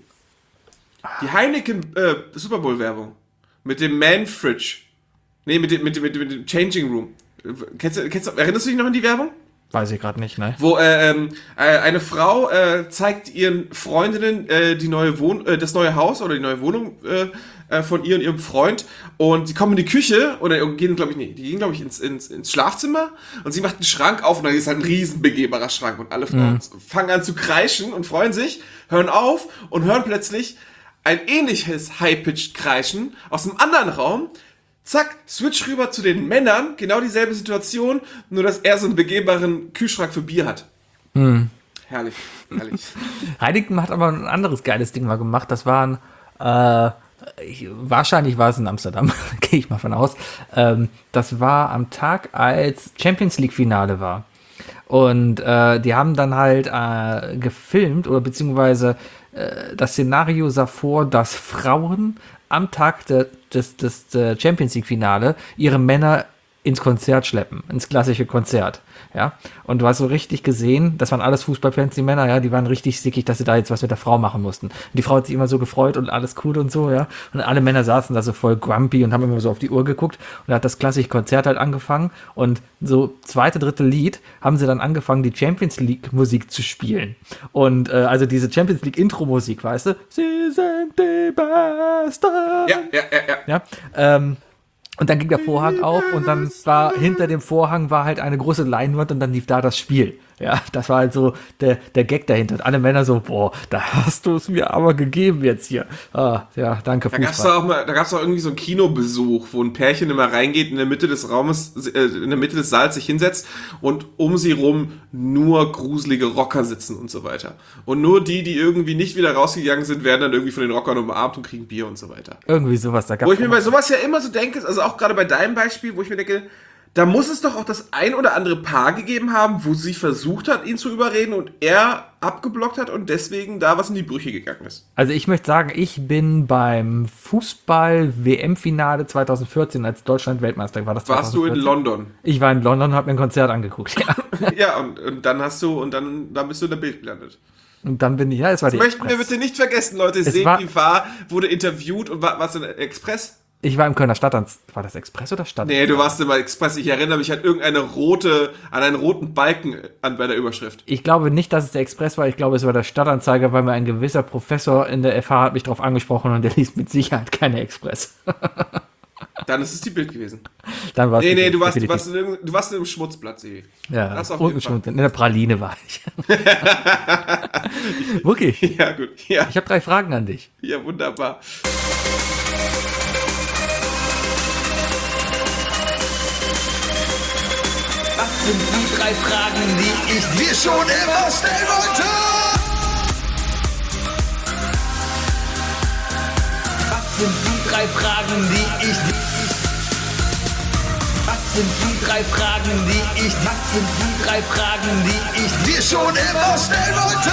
Die Heineken äh, Super Bowl Werbung mit dem Man Fridge. Nee, mit dem, mit dem, mit dem, mit dem Changing Room. Kennst du, kennst du, erinnerst du dich noch an die Werbung? Weiß ich gerade nicht, ne? Wo äh, ähm, äh, eine Frau äh, zeigt ihren Freundinnen äh, die neue Wohn äh, das neue Haus oder die neue Wohnung äh, äh, von ihr und ihrem Freund und sie kommen in die Küche oder gehen, glaube ich, nee, die gehen, glaube ich, ins, ins, ins Schlafzimmer und sie macht einen Schrank auf und da ist halt ein riesen begehbarer Schrank und alle Frauen fangen an zu kreischen und freuen sich, hören auf und hören plötzlich ein ähnliches High-Pitched Kreischen aus einem anderen Raum. Zack, switch rüber zu den Männern, genau dieselbe Situation, nur dass er so einen begehbaren Kühlschrank für Bier hat. Herrlich, herrlich. Heineken hat aber ein anderes geiles Ding mal gemacht. Das waren, äh, ich, wahrscheinlich war es in Amsterdam, gehe ich mal von aus. Ähm, das war am Tag, als Champions League Finale war. Und äh, die haben dann halt äh, gefilmt oder beziehungsweise äh, das Szenario sah vor, dass Frauen am Tag de, des, des, des Champions League Finale ihre Männer ins Konzert schleppen, ins klassische Konzert, ja, und du hast so richtig gesehen, das waren alles Fußballfans, die Männer, ja, die waren richtig sickig, dass sie da jetzt was mit der Frau machen mussten. Und die Frau hat sich immer so gefreut und alles cool und so, ja, und alle Männer saßen da so voll grumpy und haben immer so auf die Uhr geguckt und da hat das klassische Konzert halt angefangen und so zweite, dritte Lied haben sie dann angefangen, die Champions League Musik zu spielen und äh, also diese Champions League Intro Musik, weißt du, sie sind die Besten, Ja, ja, ja, ja. ja, ähm, Und dann ging der Vorhang auf und dann war hinter dem Vorhang war halt eine große Leinwand und dann lief da das Spiel. Ja, das war halt so der, der Gag dahinter. Und alle Männer so, boah, da hast du es mir aber gegeben jetzt hier. Ah, ja, danke, Da gab's doch auch mal, da gab's auch irgendwie so einen Kinobesuch, wo ein Pärchen immer reingeht, in der Mitte des Raumes, äh, in der Mitte des Saals sich hinsetzt und um sie rum nur gruselige Rocker sitzen und so weiter. Und nur die, die irgendwie nicht wieder rausgegangen sind, werden dann irgendwie von den Rockern umarmt und kriegen Bier und so weiter. Irgendwie sowas. Da gab's Wo ich mir bei sowas ja immer so denke, also auch gerade bei deinem Beispiel, wo ich mir denke, da muss es doch auch das ein oder andere Paar gegeben haben, wo sie versucht hat, ihn zu überreden und er abgeblockt hat und deswegen da was in die Brüche gegangen ist. Also ich möchte sagen, ich bin beim Fußball-W M-Finale zwanzig vierzehn, als Deutschland Weltmeister war. Das Warst du in zweitausendvierzehn? London? Ich war in London und habe mir ein Konzert angeguckt. Ja. Ja, und, und dann hast du, und dann, dann bist du in der Bild gelandet. Und dann bin ich, ja, es war die Möchten wir Express. bitte nicht vergessen, Leute, Es Sebi war- war, wurde interviewt und war, warst du in Express? Ich war im Kölner Stadtanzeiger. War das Express oder Stadtanzeiger? Nee, du warst immer Express. Ich erinnere mich an irgendeine rote, an einen roten Balken an bei der Überschrift. Ich glaube nicht, dass es der Express war. Ich glaube, es war der Stadtanzeiger, weil mir ein gewisser Professor in der F H hat mich darauf angesprochen und der liest mit Sicherheit keine Express. Dann ist es die Bild gewesen. Dann war es Nee, die- nee, du warst, du definitiv. warst, in, irgendein- du warst in einem Schmutzplatz, Sebi. Ja, Das auf unten jeden Fall. schon. In der Praline war ich. Okay, Ja, gut. Ja, ich habe drei Fragen an dich. ja, wunderbar. Was sind die drei Fragen, die ich dir schon immer stellen wollte? Was sind die drei Fragen, die ich dir... Was sind die drei Fragen, die ich... Was sind die drei Fragen, die ich dir schon immer stellen wollte?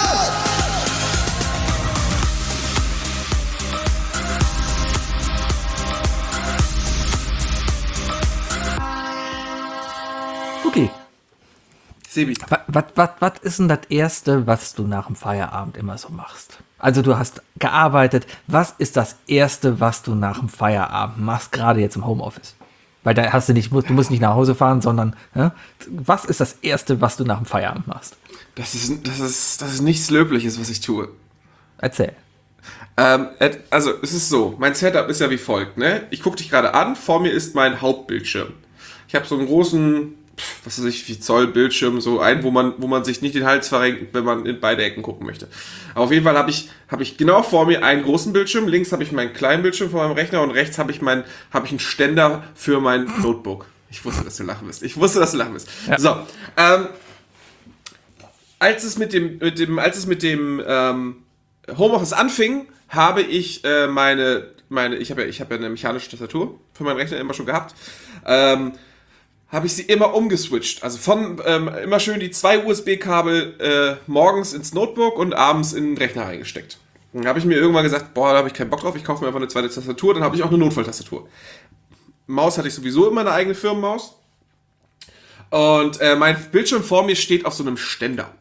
Okay. Sebi, Was, was, was ist denn das Erste, was du nach dem Feierabend immer so machst? Also du hast gearbeitet. Was ist das Erste, was du nach dem Feierabend machst, gerade jetzt im Homeoffice? Weil da hast du nicht, du musst nicht nach Hause fahren, sondern ja, was ist das Erste, was du nach dem Feierabend machst? das ist, das ist, das ist nichts Löbliches, was ich tue. Erzähl. Ähm, et- also, es ist so, mein Setup ist ja wie folgt, ne? Ich gucke dich gerade an, vor mir ist mein Hauptbildschirm. Ich habe so einen großen, pf, was weiß ich, wie Zoll Bildschirm, so ein, wo man, wo man sich nicht den Hals verrenkt, wenn man in beide Ecken gucken möchte. Aber auf jeden Fall habe ich, habe ich genau vor mir einen großen Bildschirm, links habe ich meinen kleinen Bildschirm vor meinem Rechner und rechts habe ich mein, habe ich einen Ständer für mein Notebook. Ich wusste, dass du lachen wirst. Ich wusste, dass du lachen wirst. Ja. So, ähm, als es mit dem, mit dem, als es mit dem ähm, Homeoffice anfing, habe ich äh, meine, meine, ich habe ja, ich habe ja eine mechanische Tastatur für meinen Rechner immer schon gehabt, ähm, habe ich sie immer umgeswitcht. Also von ähm, immer schön die zwei U S B-Kabel äh, morgens ins Notebook und abends in den Rechner reingesteckt. Dann habe ich mir irgendwann gesagt, boah, da habe ich keinen Bock drauf, ich kaufe mir einfach eine zweite Tastatur, dann habe ich auch eine Notfalltastatur. Maus hatte ich sowieso immer eine eigene Firmenmaus. Und äh, mein Bildschirm vor mir steht auf so einem Ständer.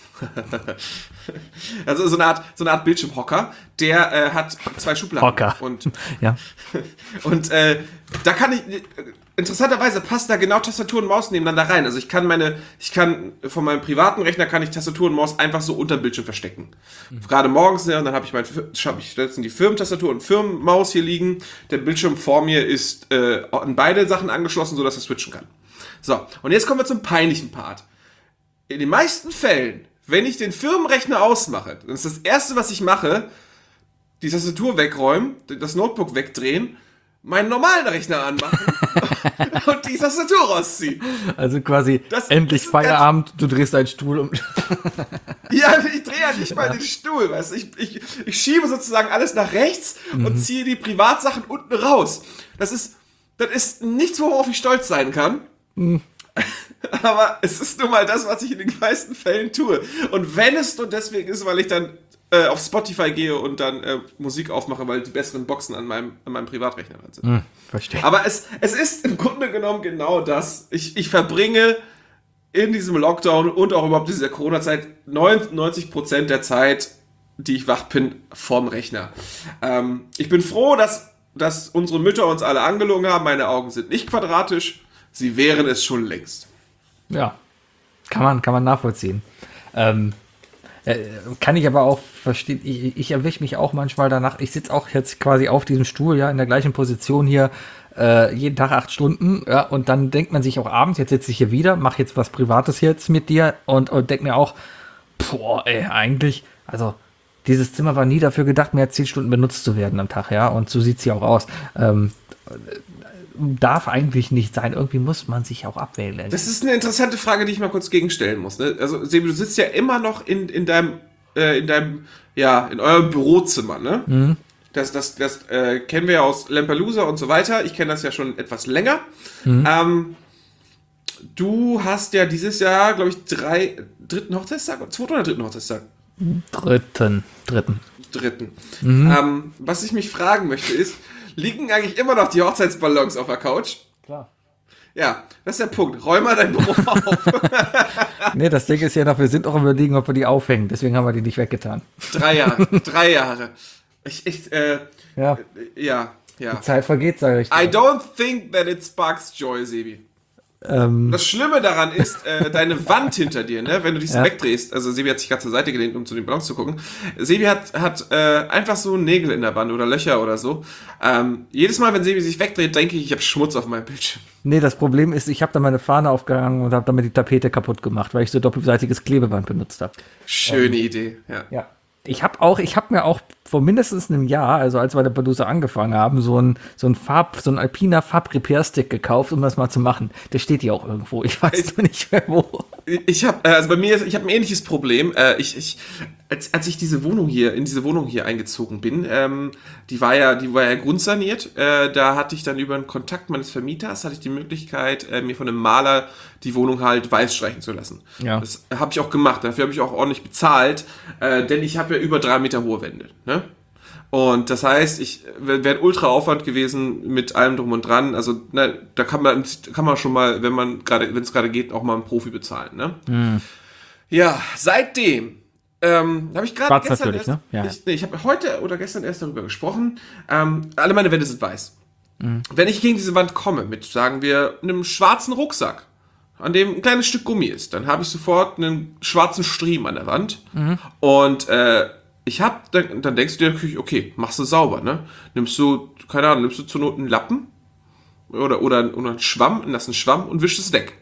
Also so eine Art, so eine Art Bildschirmhocker, der äh, hat zwei Schubladen. Hocker. Und, Ja. und äh, da kann ich, äh, interessanterweise passt da genau Tastatur und Maus nebeneinander rein. Also ich kann meine, ich kann von meinem privaten Rechner kann ich Tastatur und Maus einfach so unter dem Bildschirm verstecken. Mhm. Gerade morgens, ja, und dann habe ich mein, habe ich letztens die Firmentastatur und Firmenmaus hier liegen. Der Bildschirm vor mir ist äh, an beide Sachen angeschlossen, sodass er switchen kann. So, und jetzt kommen wir zum peinlichen Part. In den meisten Fällen, wenn ich den Firmenrechner ausmache, dann ist das Erste, was ich mache, die Tastatur wegräumen, das Notebook wegdrehen, meinen normalen Rechner anmachen und die Tastatur rausziehen. Also quasi Das- endlich das ist Feierabend, du drehst einen Stuhl um. Ja, ich drehe ja nicht mal den Stuhl, weißt du? Ich, ich, ich schiebe sozusagen alles nach rechts und ziehe die Privatsachen unten raus. Das ist, das ist nichts, worauf ich stolz sein kann. Aber es ist nun mal das, was ich in den meisten Fällen tue. Und wenn es nur deswegen ist, weil ich dann äh, auf Spotify gehe und dann äh, Musik aufmache, weil die besseren Boxen an meinem, an meinem Privatrechner dran sind. Hm, verstehe. Aber es, es ist im Grunde genommen genau das. Ich, ich verbringe in diesem Lockdown und auch überhaupt in dieser Corona-Zeit neunundneunzig Prozent der Zeit, die ich wach bin, vorm Rechner. Ähm, ich bin froh, dass, dass unsere Mütter uns alle angelogen haben. Meine Augen sind nicht quadratisch. Sie wären es schon längst. Ja, kann man, kann man nachvollziehen. Ähm, äh, kann ich aber auch verstehen, ich, ich erwische mich auch manchmal danach, ich sitze auch jetzt quasi auf diesem Stuhl, ja, in der gleichen Position hier, äh, jeden Tag acht Stunden, ja, und dann denkt man sich auch abends, jetzt sitze ich hier wieder, mache jetzt was Privates jetzt mit dir und, und denke mir auch, boah, ey, eigentlich, also dieses Zimmer war nie dafür gedacht, mehr als zehn Stunden benutzt zu werden am Tag, ja, und so sieht es ja auch aus. Ähm, darf eigentlich nicht sein. Irgendwie muss man sich auch abwählen. Das ist eine interessante Frage, die ich mal kurz gegenstellen muss. Ne? Also, Sebi, du sitzt ja immer noch in, in deinem, äh, in deinem, ja, in eurem Bürozimmer, ne? Mhm. Das, das, das äh, kennen wir ja aus Lampelusa und so weiter. Ich kenne das ja schon etwas länger. Mhm. Ähm, du hast ja dieses Jahr, glaube ich, drei, dritten Hochzeitstag? Zweiten oder dritten Hochzeitstag? Dritten. Dritten. Dritten. Mhm. Ähm, was ich mich fragen möchte ist, liegen eigentlich immer noch die Hochzeitsballons auf der Couch? Klar. Ja, das ist der Punkt. Räum mal dein Büro auf. Nee, das Ding ist ja noch, wir sind auch überlegen, ob wir die aufhängen. Deswegen haben wir die nicht weggetan. Drei Jahre. Drei Jahre. Ich, ich, äh, ja. Ja, ja. Die Zeit vergeht, sage ich dir. I don't think that it sparks joy, Sebi. Ähm, das Schlimme daran ist, äh, deine Wand hinter dir, ne, wenn du dich ja. wegdrehst, also Sebi hat sich gerade zur Seite gelehnt, um zu den Ballons zu gucken. Sebi hat, hat äh, einfach so Nägel in der Wand oder Löcher oder so. Ähm, jedes Mal, wenn Sebi sich wegdreht, denke ich, ich habe Schmutz auf meinem Bildschirm. Nee, das Problem ist, ich habe da meine Fahne aufgehangen und habe damit die Tapete kaputt gemacht, weil ich so doppelseitiges Klebeband benutzt habe. Schöne ähm, Idee, ja. Ja. Ich habe auch, ich habe mir auch vor mindestens einem Jahr, also als wir bei der Badusa angefangen haben, so ein, so ein Farb, so ein Alpina Farb-Repair-Stick gekauft, um das mal zu machen. Der steht hier auch irgendwo. Ich weiß nur nicht mehr wo. Ich habe, also bei mir, ich habe ein ähnliches Problem. Äh, ich, ich, als, als ich diese Wohnung hier, in diese Wohnung hier eingezogen bin, ähm, die war ja, die war ja grundsaniert. Äh, da hatte ich dann über einen Kontakt meines Vermieters, hatte ich die Möglichkeit, äh, mir von einem Maler die Wohnung halt weiß streichen zu lassen. Ja. Das habe ich auch gemacht. Dafür habe ich auch ordentlich bezahlt, äh, denn ich habe ja über drei Meter hohe Wände. Ne? Und das heißt, ich wäre ein Ultra-Aufwand gewesen mit allem drum und dran. Also ne, da kann man, kann man schon mal, wenn man gerade, wenn es gerade geht, auch mal einen Profi bezahlen. Ne? Mhm. Ja, seitdem ähm, habe ich gerade gestern natürlich, erst, ne? Ja. ich, nee, ich habe heute oder gestern erst darüber gesprochen. Ähm, alle meine Wände sind weiß. Mhm. Wenn ich gegen diese Wand komme mit, sagen wir, einem schwarzen Rucksack, an dem ein kleines Stück Gummi ist, dann habe ich sofort einen schwarzen Striemen an der Wand. Mhm. Und äh, ich hab, dann, dann denkst du dir, okay, machst du sauber, ne? Nimmst du, keine Ahnung, nimmst du zur Not einen Lappen oder, oder, oder einen Schwamm, einen nassen Schwamm und wischst es weg.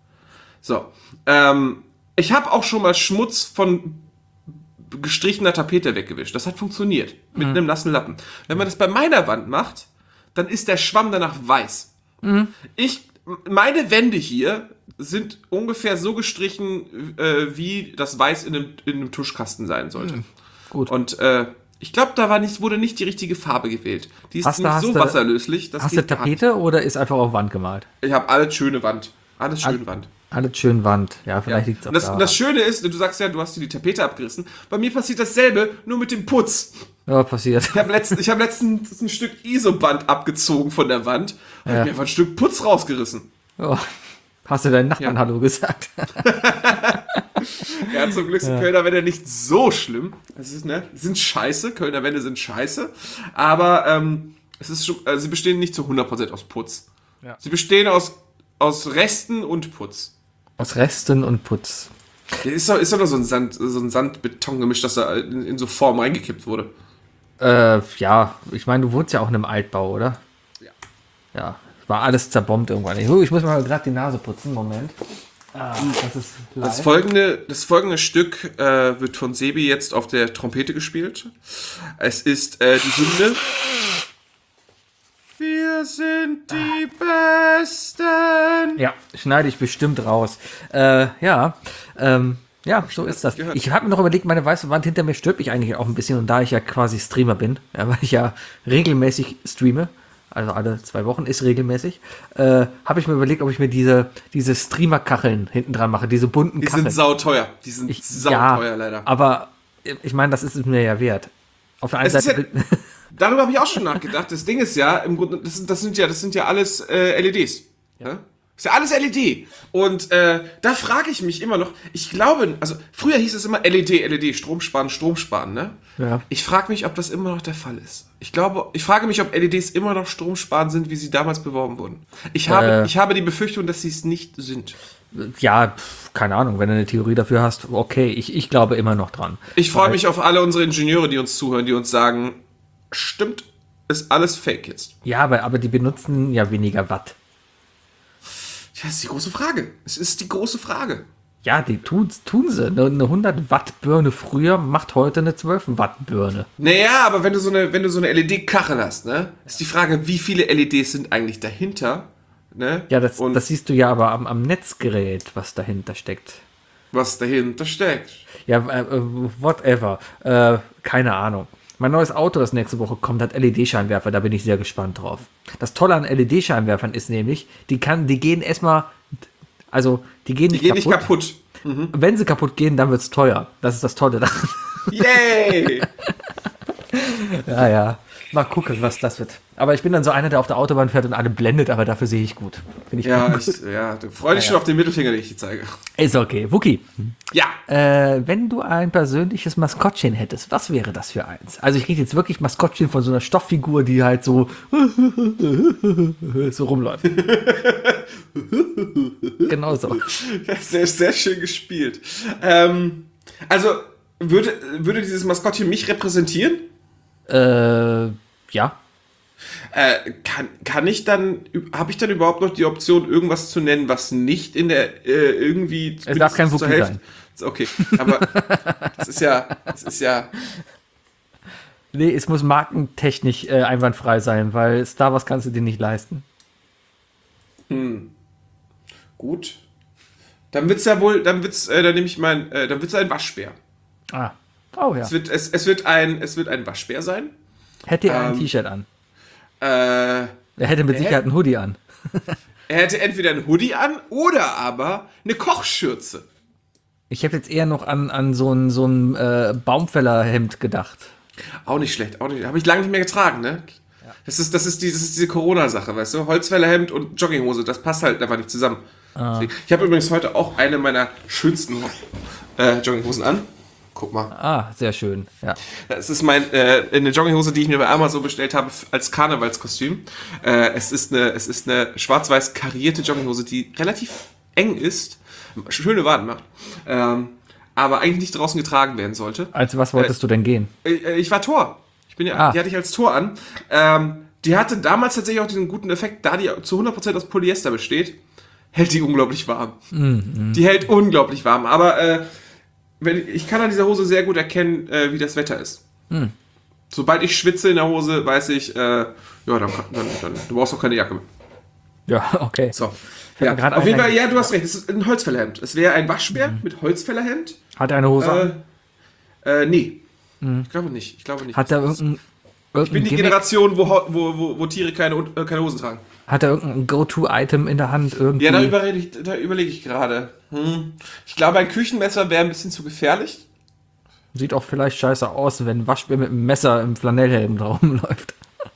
So. Ähm, ich habe auch schon mal Schmutz von gestrichener Tapete weggewischt. Das hat funktioniert. Mit mhm. einem nassen Lappen. Wenn man das bei meiner Wand macht, dann ist der Schwamm danach weiß. Mhm. Ich, meine Wände hier sind ungefähr so gestrichen, äh, wie das Weiß in einem, in einem Tuschkasten sein sollte. Mhm. Gut. Und äh, ich glaube, da war nicht, wurde nicht die richtige Farbe gewählt. Die ist hast nicht du, so du, wasserlöslich. Das hast du Tapete oder ist einfach auf Wand gemalt? Ich habe alles schöne Wand. Alles schön All, Wand. Alles schön Wand. Ja, vielleicht ja. liegt es auch das, da. Das Schöne ist, du sagst ja, du hast dir die Tapete abgerissen. Bei mir passiert dasselbe, nur mit dem Putz. Ja, passiert. Ich habe letztens, ich hab letztens ein Stück Isoband abgezogen von der Wand und ja. mir einfach ein Stück Putz rausgerissen. Oh. Hast du deinen Nachbarn ja. Hallo gesagt? Ja, zum Glück sind ja. Kölner Wände nicht so schlimm. Es ist, ne, sind scheiße, Kölner Wände sind scheiße. Aber ähm, es ist schon, also sie bestehen nicht zu hundert Prozent aus Putz. Ja. Sie bestehen aus, aus Resten und Putz. Aus Resten und Putz. Ja, ist doch, ist doch nur so ein Sand, so ein Sand-Beton-Gemisch, das da in, in so Form reingekippt wurde. Äh, ja, ich meine, du wohnst ja auch in einem Altbau, oder? Ja. Ja, war alles zerbombt irgendwann. Ich muss mal gerade die Nase putzen, Moment. Ah, das ist live. Das folgende, das folgende Stück äh, wird von Sebi jetzt auf der Trompete gespielt. Es ist äh, die Hymne. Wir sind die Besten. Ja, schneide ich bestimmt raus. Äh, ja, ähm, ja, so ist das. Ich habe mir noch überlegt, meine weiße Wand hinter mir stört mich eigentlich auch ein bisschen. Und da ich ja quasi Streamer bin, ja, weil ich ja regelmäßig streame, also alle zwei Wochen ist regelmäßig, äh, habe ich mir überlegt, ob ich mir diese, diese Streamer-Kacheln hinten dran mache, diese bunten die Kacheln. Die sind sauteuer, die sind ich, sauteuer ja, leider. Aber ich meine, das ist es mir ja wert. Auf der einen es Seite... Ja, darüber habe ich auch schon nachgedacht. Das Ding ist ja, im Grunde, das sind, das sind ja, das sind ja alles äh, L E Ds. Ja. Ja? Ist ja alles L E D. Und äh, da frage ich mich immer noch, ich glaube, also früher hieß es immer L E D, L E D, Strom sparen, Strom sparen, ne? Ja. Ich frage mich, ob das immer noch der Fall ist. Ich glaube, ich frage mich, ob L E Ds immer noch Strom sparen sind, wie sie damals beworben wurden. Ich habe, äh, ich habe die Befürchtung, dass sie es nicht sind. Ja, keine Ahnung, wenn du eine Theorie dafür hast, okay, ich, ich glaube immer noch dran. Ich freue mich auf alle unsere Ingenieure, die uns zuhören, die uns sagen, stimmt, ist alles Fake jetzt. Ja, aber, aber die benutzen ja weniger Watt. Ja, das ist die große Frage. Es ist die große Frage. Ja, die tun, tun sie. Eine eine hundert Watt Birne früher macht heute eine zwölf Watt Birne. Naja, aber wenn du so eine, wenn du so eine L E D-Kachel hast, ne, ist die Frage, wie viele L E Ds sind eigentlich dahinter, ne? Ja, das, und das siehst du ja aber am, am Netzgerät, was dahinter steckt. was dahinter steckt. Ja, äh, äh, whatever. Äh, keine Ahnung. Mein neues Auto, das nächste Woche kommt, hat L E D-Scheinwerfer. Da bin ich sehr gespannt drauf. Das Tolle an L E D-Scheinwerfern ist nämlich, die, kann, die gehen erstmal, also die gehen Die nicht gehen kaputt. nicht kaputt. Wenn sie kaputt gehen, dann wird's teuer. Das ist das Tolle daran. Yay! Ja, ja. Mal gucken, was das wird. Aber ich bin dann so einer, der auf der Autobahn fährt und alle blendet, aber dafür sehe ich gut. Finde ich Ja, gut. ich, ja, du freu dich schon auf den Mittelfinger, den ich dir zeige. Ist okay. Wookie, Ja. äh, wenn du ein persönliches Maskottchen hättest, was wäre das für eins? Also ich rede jetzt wirklich Maskottchen von so einer Stofffigur, die halt so so rumläuft. Genau so. Sehr, sehr schön gespielt. Ähm, also, würde, würde dieses Maskottchen mich repräsentieren? Äh, ja. Äh, kann, kann ich dann, habe ich dann überhaupt noch die Option, irgendwas zu nennen, was nicht in der, äh, irgendwie... Es darf kein zur Wookie Hälfte- sein. Okay, aber das ist ja, das ist ja, Nee, es muss markentechnisch äh, einwandfrei sein, weil Star Wars kannst du dir nicht leisten. gut. Dann wird's ja wohl, dann wird's, äh, dann nehme ich mein, äh, dann wird's ein Waschbär. Ah. Oh ja. Es wird, es, es wird ein, es wird ein Waschbär sein. Hätte er ein ähm, T-Shirt an. Äh, Er hätte mit Hä? Sicherheit einen Hoodie an. er hätte entweder ein Hoodie an oder aber eine Kochschürze. Ich habe jetzt eher noch an, an so ein, so ein äh, Baumfällerhemd gedacht. Auch nicht schlecht, auch nicht. Habe ich lange nicht mehr getragen, ne? Das ist, das ist, die, das ist diese Corona-Sache, weißt du? Holzfällerhemd und Jogginghose, das passt halt einfach nicht zusammen. Deswegen- Ich habe übrigens heute auch eine meiner schönsten äh, Jogginghosen an. Guck mal. Ah, sehr schön. Ja. Es ist mein, äh, eine Jogginghose, die ich mir bei Amazon bestellt habe f- als Karnevalskostüm. Äh, es ist eine, es ist eine schwarz-weiß karierte Jogginghose, die relativ eng ist, schöne Waden macht, ähm, aber eigentlich nicht draußen getragen werden sollte. Also was wolltest du denn gehen? Äh, Ich war Tor. Ich bin ja, Ah. die hatte ich als Tor an. Ähm, die hatte damals tatsächlich auch diesen guten Effekt, da die zu hundert Prozent aus Polyester besteht, hält die unglaublich warm. Die hält unglaublich warm. Aber äh, wenn, ich kann an dieser Hose sehr gut erkennen, äh, wie das Wetter ist. Sobald ich schwitze in der Hose, weiß ich, äh, ja, dann, kann- dann, dann du brauchst auch keine Jacke mehr. Ja, okay. So. Fällt Ja, mir grad auf ein, jeden Fall, ein- ja, du hast recht. Es ist ein Holzfällerhemd. Es wäre ein Waschbär mit Holzfällerhemd. Hat er eine Hose an? Äh, äh, nee. Ich glaube nicht. Ich glaube nicht. Hat er irgendein, ich bin irgendein die Gimmick? Generation, wo, Ho- wo, wo, wo Tiere keine, äh, keine Hosen tragen. Hat er irgendein Go-To-Item in der Hand? Irgendwie? Ja, da überlege ich, da überlege ich gerade. Hm. Ich glaube, ein Küchenmesser wäre ein bisschen zu gefährlich. Sieht auch vielleicht scheiße aus, wenn ein Waschbär mit einem Messer im Flanellhelm rumläuft.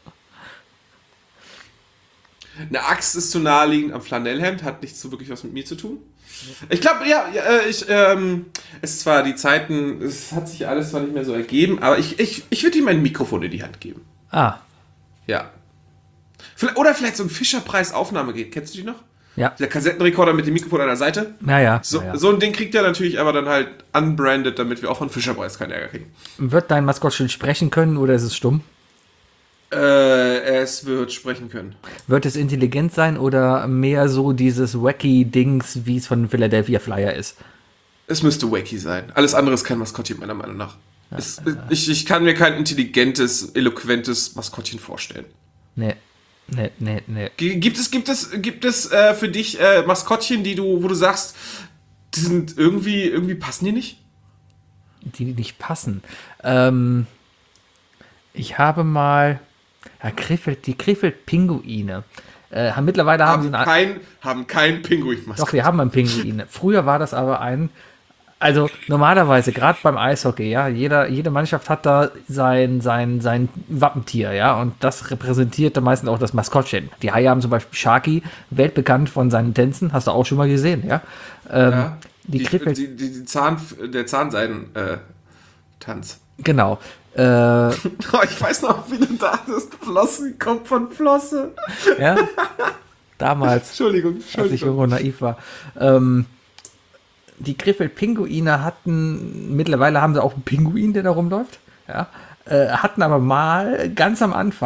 Eine Axt ist zu naheliegend am Flanellhemd, hat nichts so wirklich was mit mir zu tun. Ich glaube, ja, ja, äh, ich, ähm, es ist zwar die Zeiten, es hat sich alles zwar nicht mehr so ergeben, aber ich, ich, ich würde ihm ein Mikrofon in die Hand geben. Ah, Ja. Vielleicht- Oder vielleicht so ein Fischerpreis-Aufnahmegerät. Kennst du die noch? ja. Der Kassettenrekorder mit dem Mikrofon an der Seite. Ja, ja. So, ja, ja. so ein Ding kriegt er natürlich aber dann halt unbranded, damit wir auch von Fischerpreis keinen Ärger kriegen. Wird dein Maskottchen sprechen können oder ist es stumm? Äh, es wird sprechen können. Wird es intelligent sein oder mehr so dieses wacky Dings, wie es von Philadelphia Flyer ist? Es müsste wacky sein. Alles andere ist kein Maskottchen, meiner Meinung nach. es, ich, ich kann mir kein intelligentes, eloquentes Maskottchen vorstellen. Nee, nee, nee, nee. G- Gibt es, gibt es, gibt es äh, für dich äh, Maskottchen, die du, wo du sagst, die sind irgendwie, irgendwie passen die nicht? Die nicht passen. Ähm, ich habe mal ja, Krefeld, die Krefeld-Pinguine. Äh, haben, mittlerweile haben, Haben sie einen, kein, haben kein Pinguin-Maskottchen. doch, wir haben einen Pinguin. Früher war das aber ein, also normalerweise, gerade beim Eishockey, ja, jeder, jede Mannschaft hat da sein, sein, sein Wappentier, ja, und das repräsentiert dann meistens auch das Maskottchen. Die Haie haben zum Beispiel Sharky, weltbekannt von seinen Tänzen, hast du auch schon mal gesehen, ja. Ähm, Ja, die die, Krefeld, die, die, die Zahn, der Zahnseiden-Tanz. genau. Äh, Oh, ich weiß noch, wie du da das Flossen kommt von Flosse. ja, damals. Entschuldigung, als ich Entschuldigung. irgendwo naiv war. Ähm, die Krefeld-Pinguine hatten, mittlerweile haben sie auch einen Pinguin, der da rumläuft, ja, äh, hatten aber mal ganz am Anfang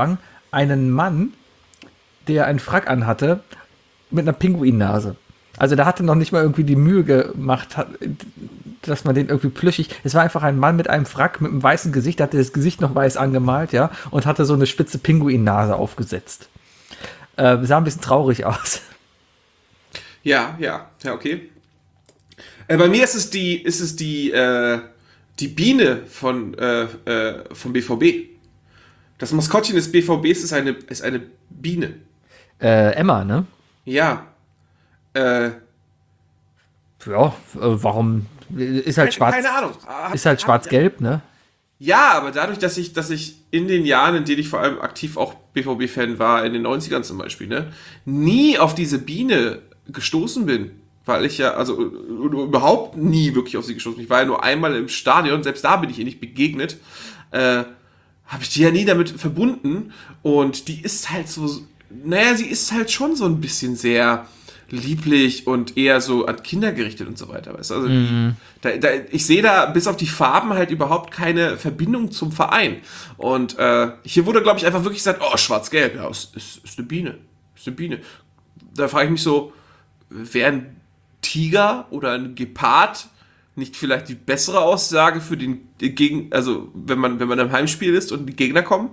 einen Mann, der einen Frack anhatte mit einer Pinguinnase. Also der hatte noch nicht mal irgendwie die Mühe gemacht, dass man den irgendwie plüschig. Es war einfach ein Mann mit einem Frack, mit einem weißen Gesicht, der hatte das Gesicht noch weiß angemalt, ja, und hatte so eine spitze Pinguinnase aufgesetzt. Äh, sah ein bisschen traurig aus. Ja, ja, ja, okay. Äh, bei mir ist es die, ist es die, äh, die Biene von, äh, äh, vom B V B. Das Maskottchen des B V Bs ist eine, ist eine Biene. Äh, Emma, ne? Ja. Äh, Ja, äh, warum? Ist halt schwarz. Keine Ahnung. Hab- Ist halt hab- schwarz-gelb, ne? Ja, aber dadurch, dass ich, dass ich in den Jahren, in denen ich vor allem aktiv auch B V B-Fan war, in den neunzigern zum Beispiel, ne, nie auf diese Biene gestoßen bin. Weil ich ja, also äh, überhaupt nie wirklich auf sie gestoßen bin. Ich war ja nur einmal im Stadion, selbst da bin ich ihr nicht begegnet. Äh, habe ich die ja nie damit verbunden. Und die ist halt so, naja, sie ist halt schon so ein bisschen sehr lieblich und eher so an Kinder gerichtet und so weiter. Weißt du? Also die, da, da, ich sehe da bis auf die Farben halt überhaupt keine Verbindung zum Verein. Und äh, hier wurde, glaube ich, einfach wirklich gesagt, oh, schwarz-gelb, ja, ist, ist, ist eine Biene. Ist eine Biene. Da frage ich mich so, wäre ein Tiger oder ein Gepard nicht vielleicht die bessere Aussage für den, den Gegen, also wenn man, wenn man im Heimspiel ist und die Gegner kommen?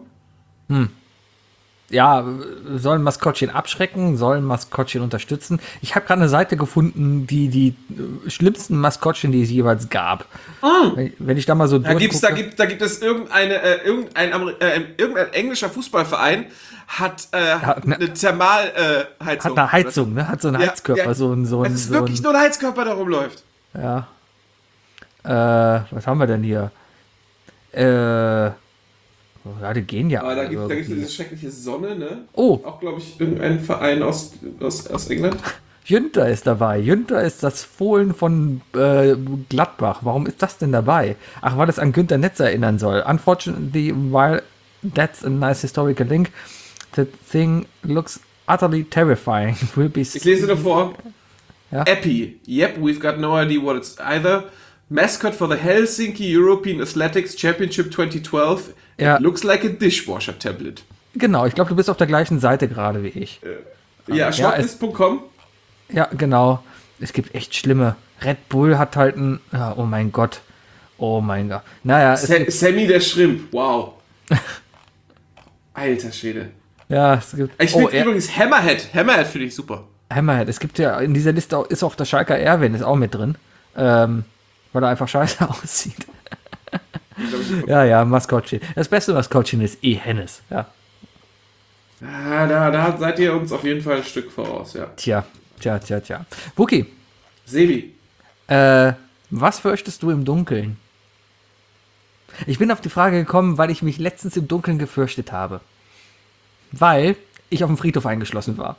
Ja, sollen Maskottchen abschrecken, sollen Maskottchen unterstützen. Ich habe gerade eine Seite gefunden, die die äh, schlimmsten Maskottchen, die es jeweils gab. Wenn, wenn ich da mal so Da, gibt's, da, durchgucke- gibt, da gibt es irgendeine, äh, irgendein, Amer- äh, irgendein englischer Fußballverein hat, äh, Hat ne- eine Thermalheizung. Äh, Heizung. hat eine Heizung, ne? Hat so einen Ja, Heizkörper, ja. so ein, so ein, Es ist so wirklich ein nur ein Heizkörper, der rumläuft. ja. Äh, was haben wir denn hier? Äh, ja, die gehen ja. Aber da alle gibt es irgendwie. diese schreckliche Sonne, ne? Oh. Auch, glaube ich, irgendein Verein aus, aus, aus England. Jünter ist dabei. Jünter ist das Fohlen von äh, Gladbach. Warum ist das denn dabei? Ach, weil es an Günther Netz erinnern soll. Unfortunately, while that's a nice historical link, the thing looks utterly terrifying. Will be Ich lese nur vor. Ja. Epi. Yep, we've got no idea what it's either. Mascot for the Helsinki European Athletics Championship twenty twelve. Ja. It looks like a dishwasher tablet. Genau, ich glaube, du bist auf der gleichen Seite gerade wie ich. Ja, shortlist punkt com. Ja, genau. Es gibt echt schlimme. Red Bull hat halt ein. Ja, oh mein Gott. Oh mein Gott. Naja, es Sa- gibt, Sammy der Shrimp. Wow. Alter Schwede. ja, es gibt. Ich oh, finde er, übrigens Hammerhead. Hammerhead finde ich super. Hammerhead. Es gibt ja in dieser Liste auch, ist auch der Schalker Erwin, ist auch mit drin. Ähm, weil er einfach scheiße aussieht. Ja, ja, Maskottchen. Das beste Maskottchen ist eh Hennes. Ja. Ah, da, da seid ihr uns auf jeden Fall ein Stück voraus, ja. Tja, tja, tja, tja. Wookie, Sebi. äh, was fürchtest du im Dunkeln? Ich bin auf die Frage gekommen, weil ich mich letztens im Dunkeln gefürchtet habe. Weil ich auf dem Friedhof eingeschlossen war.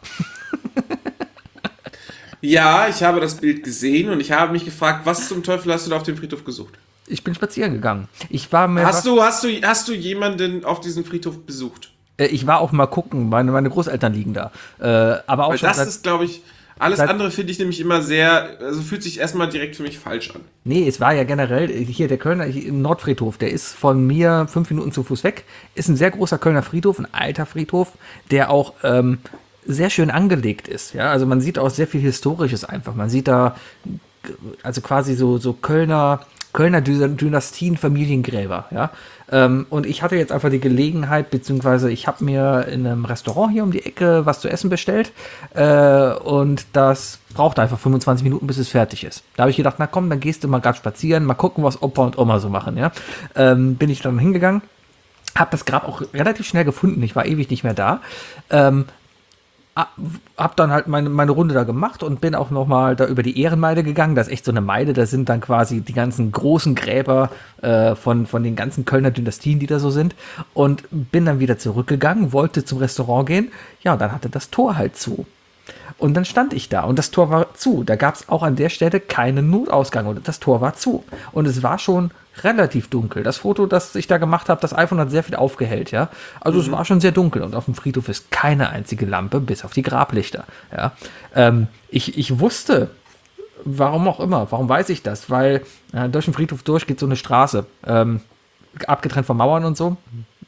Ja, ich habe das Bild gesehen und ich habe mich gefragt, was zum Teufel hast du da auf dem Friedhof gesucht? Ich bin spazieren gegangen. Ich war mir Hast du, hast du, hast du jemanden auf diesem Friedhof besucht? Äh, ich war auch mal gucken, meine, meine Großeltern liegen da. Äh, aber auch Weil schon das seit, ist, glaube ich, alles seit- andere finde ich nämlich immer sehr, also fühlt sich erstmal direkt für mich falsch an. Nee, es war ja generell, hier der Kölner hier, Nordfriedhof, der ist von mir fünf Minuten zu Fuß weg. Ist ein sehr großer Kölner Friedhof, ein alter Friedhof, der auch ähm, sehr schön angelegt ist. Ja, also man sieht auch sehr viel Historisches einfach. Man sieht da also quasi so, so Kölner, Kölner Dy- Dynastien, Familiengräber, ja. Ähm, und ich hatte jetzt einfach die Gelegenheit, beziehungsweise ich habe mir in einem Restaurant hier um die Ecke was zu essen bestellt äh, und das braucht einfach fünfundzwanzig Minuten, bis es fertig ist. Da habe ich gedacht, na komm, dann gehst du mal gerade spazieren, mal gucken, was Opa und Oma so machen, ja. Ähm, bin ich dann hingegangen, habe das Grab auch relativ schnell gefunden, ich war ewig nicht mehr da. Ähm, hab dann halt meine, meine Runde da gemacht und bin auch nochmal da über die Ehrenmeide gegangen. Das ist echt so eine Meide, da sind dann quasi die ganzen großen Gräber äh, von, von den ganzen Kölner Dynastien, die da so sind. Und bin dann wieder zurückgegangen, wollte zum Restaurant gehen. Ja, und dann hatte das Tor halt zu. Und dann stand ich da und das Tor war zu. Da gab es auch an der Stelle keinen Notausgang und das Tor war zu. Und es war schon relativ dunkel. Das Foto, das ich da gemacht habe, das iPhone hat sehr viel aufgehellt, ja. Also es war schon sehr dunkel und auf dem Friedhof ist keine einzige Lampe, bis auf die Grablichter, ja. Ähm, ich, ich wusste, warum auch immer, warum weiß ich das? Weil äh, durch den Friedhof durch geht so eine Straße, ähm, abgetrennt von Mauern und so.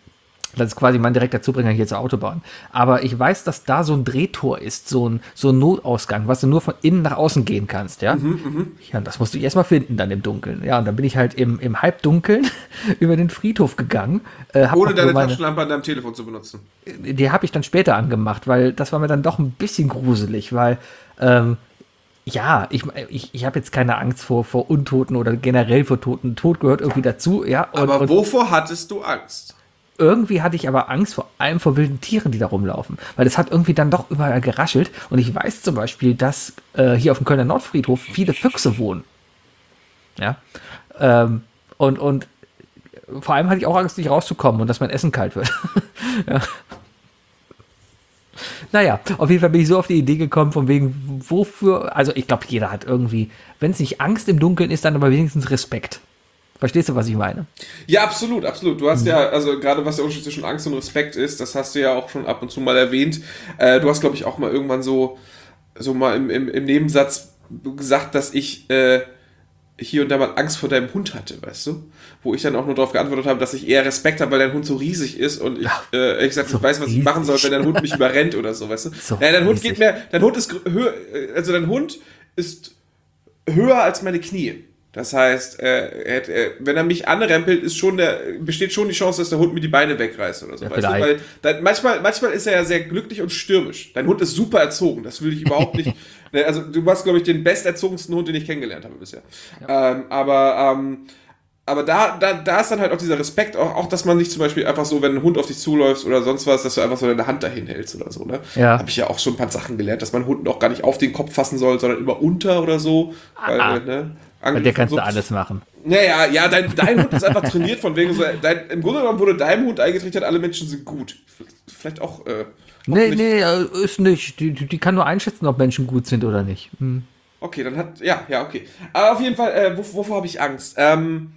Das ist quasi mein direkter Zubringer hier zur Autobahn. Aber ich weiß, dass da so ein Drehtor ist, so ein, so ein Notausgang, was du nur von innen nach außen gehen kannst, ja? Mhm, ja, und das musst du erstmal finden dann im Dunkeln. Ja, und dann bin ich halt im, im Halbdunkeln über den Friedhof gegangen. Äh, hab Ohne auch deine nur meine, Taschenlampe an deinem Telefon zu benutzen. die habe ich dann später angemacht, weil das war mir dann doch ein bisschen gruselig, weil ähm, ja, ich, ich, ich habe jetzt keine Angst vor, vor Untoten oder generell vor Toten. Tod gehört irgendwie dazu, ja. Und, Aber und wovor hattest du Angst? irgendwie hatte ich aber Angst vor allem vor wilden Tieren, die da rumlaufen. Weil es hat irgendwie dann doch überall geraschelt. Und ich weiß zum Beispiel, dass äh, hier auf dem Kölner Nordfriedhof viele Füchse wohnen. Ja. Ähm, und, und vor allem hatte ich auch Angst, nicht rauszukommen und dass mein Essen kalt wird. Ja. Naja, auf jeden Fall bin ich so auf die Idee gekommen, von wegen, wofür, also ich glaube, jeder hat irgendwie, wenn es nicht Angst im Dunkeln ist, dann aber wenigstens Respekt. Verstehst du, was ich meine? Ja, absolut, absolut. Du hast ja, also gerade was der Unterschied zwischen Angst und Respekt ist, das hast du ja auch schon ab und zu mal erwähnt. Äh, du hast, glaube ich, auch mal irgendwann so, so mal im, im, im Nebensatz gesagt, dass ich äh, hier und da mal Angst vor deinem Hund hatte, weißt du? Wo ich dann auch nur darauf geantwortet habe, dass ich eher Respekt habe, weil dein Hund so riesig ist und ich, Ja, äh, ehrlich gesagt, so ich weiß, was ich machen soll, riesig. wenn dein Hund mich überrennt oder so, weißt du? So Nein, dein Hund riesig. geht mehr, dein Hund ist grö- höher, also dein Hund ist höher als meine Knie. Das heißt, äh, er, er, wenn er mich anrempelt, ist schon der, besteht schon die Chance, dass der Hund mir die Beine wegreißt oder so. Ja, weißt du? vielleicht. Weil dann, manchmal, manchmal ist er ja sehr glücklich und stürmisch. Dein Hund ist super erzogen, das will ich überhaupt nicht. Ne, also du warst, glaube ich, den besterzogensten Hund, den ich kennengelernt habe bisher. Ja. Ähm, aber ähm, aber da, da, da ist dann halt auch dieser Respekt, auch, auch, dass man nicht zum Beispiel einfach so, wenn ein Hund auf dich zuläuft oder sonst was, dass du einfach so deine Hand dahin hältst oder so. Ne? Ja. Habe ich ja auch schon ein paar Sachen gelernt, dass man Hund auch gar nicht auf den Kopf fassen soll, sondern immer unter oder so. Weil, Ah. ne, Bei dir kannst so, du alles machen. Naja, ja, dein, dein Hund ist einfach trainiert, von wegen so, dein, im Grunde genommen wurde deinem Hund eingetrichtert, alle Menschen sind gut. Vielleicht auch, äh, Nee, nicht. nee, äh, ist nicht. Die, die die kann nur einschätzen, ob Menschen gut sind oder nicht. Hm. Okay, dann hat, ja, ja, okay. Aber auf jeden Fall, äh, wov- wovor habe ich Angst? Ähm,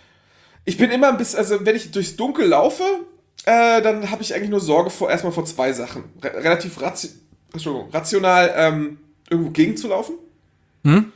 ich bin immer ein bisschen, also wenn ich durchs Dunkel laufe, äh, dann habe ich eigentlich nur Sorge vor, erstmal vor zwei Sachen. Re- relativ ratio Entschuldigung, rational ähm, irgendwo gegenzulaufen. Hm?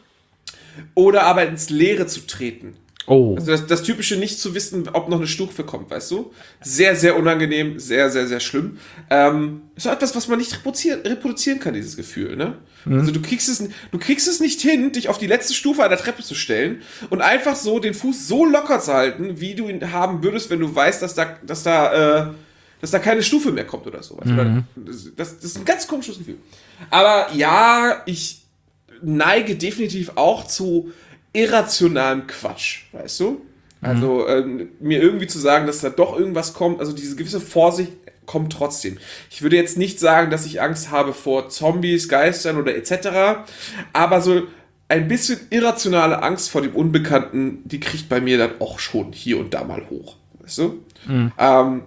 Oder aber ins Leere zu treten. Oh. Also das, das typische nicht zu wissen, ob noch eine Stufe kommt, weißt du? Sehr, sehr unangenehm, sehr, sehr, sehr schlimm. Ähm, ist auch etwas, was man nicht reproduzieren, reproduzieren kann, dieses Gefühl, ne? Mhm. Also du kriegst es, du kriegst es nicht hin, dich auf die letzte Stufe einer Treppe zu stellen und einfach so den Fuß so locker zu halten, wie du ihn haben würdest, wenn du weißt, dass da, dass da, äh, dass da keine Stufe mehr kommt oder so. Mhm. Das, das ist ein ganz komisches Gefühl. Aber ja, ich neige definitiv auch zu irrationalem Quatsch, weißt du? Also ähm, mir irgendwie zu sagen, dass da doch irgendwas kommt, also diese gewisse Vorsicht kommt trotzdem. Ich würde jetzt nicht sagen, dass ich Angst habe vor Zombies, Geistern oder et cetera, aber so ein bisschen irrationale Angst vor dem Unbekannten, die kriegt bei mir dann auch schon hier und da mal hoch, weißt du? Mhm. Ähm,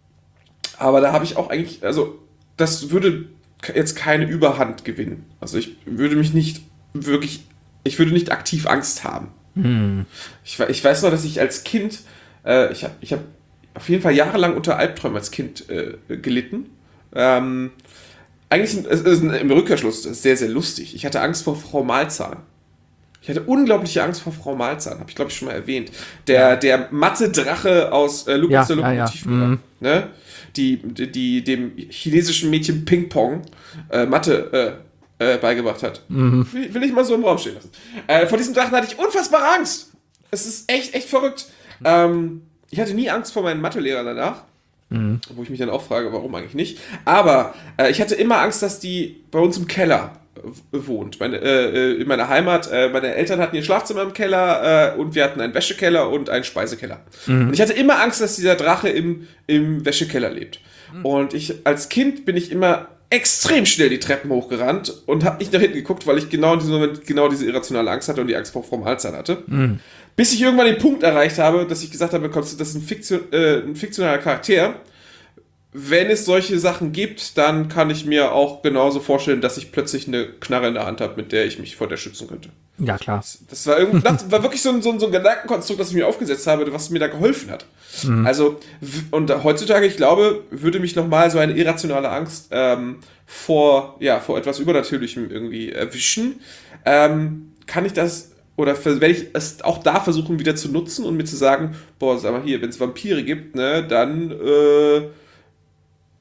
aber da habe ich auch eigentlich, also das würde jetzt keine Überhand gewinnen. Also ich würde mich nicht wirklich, ich würde nicht aktiv Angst haben. Hm. Ich, ich weiß noch, dass ich als Kind, äh, ich habe ich hab auf jeden Fall jahrelang unter Albträumen als Kind äh, gelitten. Ähm, eigentlich ist es im Rückkehrschluss sehr, sehr lustig. Ich hatte Angst vor Frau Malzahn. Ich hatte unglaubliche Angst vor Frau Malzahn, habe ich glaube ich schon mal erwähnt. Der, ja. der Mathe-Drache aus äh, Lukas ja, der Lokomotivführer. Ja, ja. ne? die, die, die dem chinesischen Mädchen Ping-Pong äh, Mathe äh, beigebracht hat. Mhm. Will, will ich mal so im Raum stehen lassen. Äh, vor diesem Drachen hatte ich unfassbar Angst. Es ist echt, echt verrückt. Mhm. Ähm, ich hatte nie Angst vor meinen Mathelehrer danach. Mhm. Wo ich mich dann auch frage, warum eigentlich nicht. Aber äh, ich hatte immer Angst, dass die bei uns im Keller wohnt. Meine, äh, in meiner Heimat, äh, meine Eltern hatten ihr Schlafzimmer im Keller äh, und wir hatten einen Wäschekeller und einen Speisekeller. Mhm. Und ich hatte immer Angst, dass dieser Drache im, im Wäschekeller lebt. Mhm. Und ich als Kind bin ich immer extrem schnell die Treppen hochgerannt und habe nicht nach hinten geguckt, weil ich genau in diesem Moment genau diese irrationale Angst hatte und die Angst vor Frau Malzahn hatte. Mhm. Bis ich irgendwann den Punkt erreicht habe, dass ich gesagt habe, das ist ein, Fiktion, äh, ein fiktionaler Charakter. Wenn es solche Sachen gibt, dann kann ich mir auch genauso vorstellen, dass ich plötzlich eine Knarre in der Hand habe, mit der ich mich vor der schützen könnte. Ja, klar. Das, das, war, irgendwie, das war wirklich so ein, so, ein, so ein Gedankenkonstrukt, das ich mir aufgesetzt habe, was mir da geholfen hat. Mhm. Also, und heutzutage, ich glaube, würde mich nochmal so eine irrationale Angst ähm, vor, ja, vor etwas Übernatürlichem irgendwie erwischen. Ähm, kann ich das, oder werde ich es auch da versuchen, wieder zu nutzen und mir zu sagen, boah, sag mal hier, wenn es Vampire gibt, ne, dann, äh,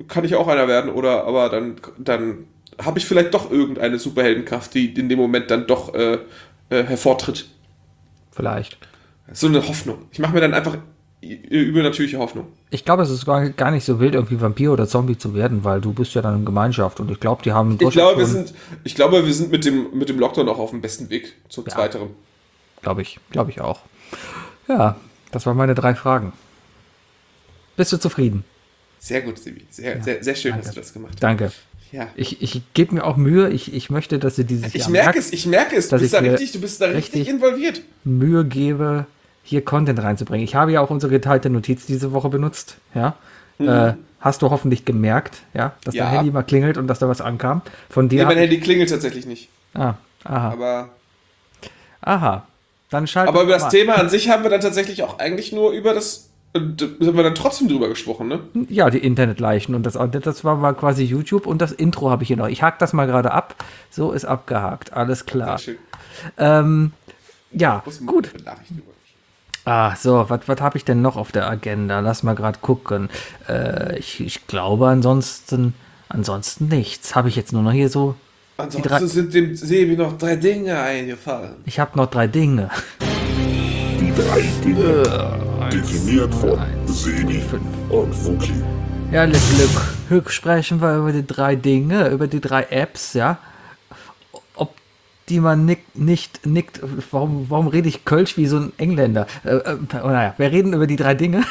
kann ich auch einer werden, oder aber dann, dann habe ich vielleicht doch irgendeine Superheldenkraft, die in dem Moment dann doch äh, äh, hervortritt. Vielleicht. So eine Hoffnung. Ich mache mir dann einfach übernatürliche Hoffnung. Ich glaube, es ist gar, gar nicht so wild, irgendwie Vampir oder Zombie zu werden, weil du bist ja dann in Gemeinschaft und ich glaube, die haben... Ich glaube, wir sind, ich glaube, wir sind mit dem, mit dem Lockdown auch auf dem besten Weg zum Ja. Zweiteren. Glaube ich, glaube ich auch. Ja, das waren meine drei Fragen. Bist du zufrieden? Sehr gut, Sibi. Sehr, Ja, sehr, sehr schön danke. hast du das gemacht. Danke. Ja. Ich, ich gebe mir auch Mühe, ich, ich möchte, dass ihr dieses Ich Jahr merke merkt, es, ich merke es. Du dass bist ich da mir richtig, du bist da richtig, richtig involviert. Mühe gebe, hier Content reinzubringen. Ich habe ja auch unsere geteilte Notiz diese Woche benutzt. Ja? Äh, hast du hoffentlich gemerkt, ja, dass Ja. dein Handy mal klingelt und dass da was ankam. Von dir. Nee, mein hab Handy klingelt tatsächlich nicht. ich, ah, aha. Aber, aha. Dann schalt aber doch über das mal- Thema an sich haben wir dann tatsächlich auch eigentlich nur über das, äh, da haben wir dann trotzdem drüber gesprochen, ne? Ja, die Internetleichen und das, das war mal quasi YouTube und das Intro habe ich hier noch. Ich hake das mal gerade ab. So ist abgehakt. Alles klar. Sehr schön. Ähm, ja, Muss gut. eine Nachricht drüber. Ah, so, was habe ich denn noch auf der Agenda? Lass mal gerade gucken. Äh, ich, ich glaube ansonsten, ansonsten nichts. Habe ich jetzt nur noch hier so. Ansonsten drei- sind dem Sebi noch drei Dinge eingefallen. Ich habe noch drei Dinge. Die drei Dinge. Definiert von Sebi fünf. und Wookie. Ja, Glück, Glück sprechen wir über die drei Dinge, über die drei Apps, ja. Ob die man nick, nicht nickt, warum, warum rede ich Kölsch wie so ein Engländer? Äh, äh, oh, naja, wir reden über die drei Dinge.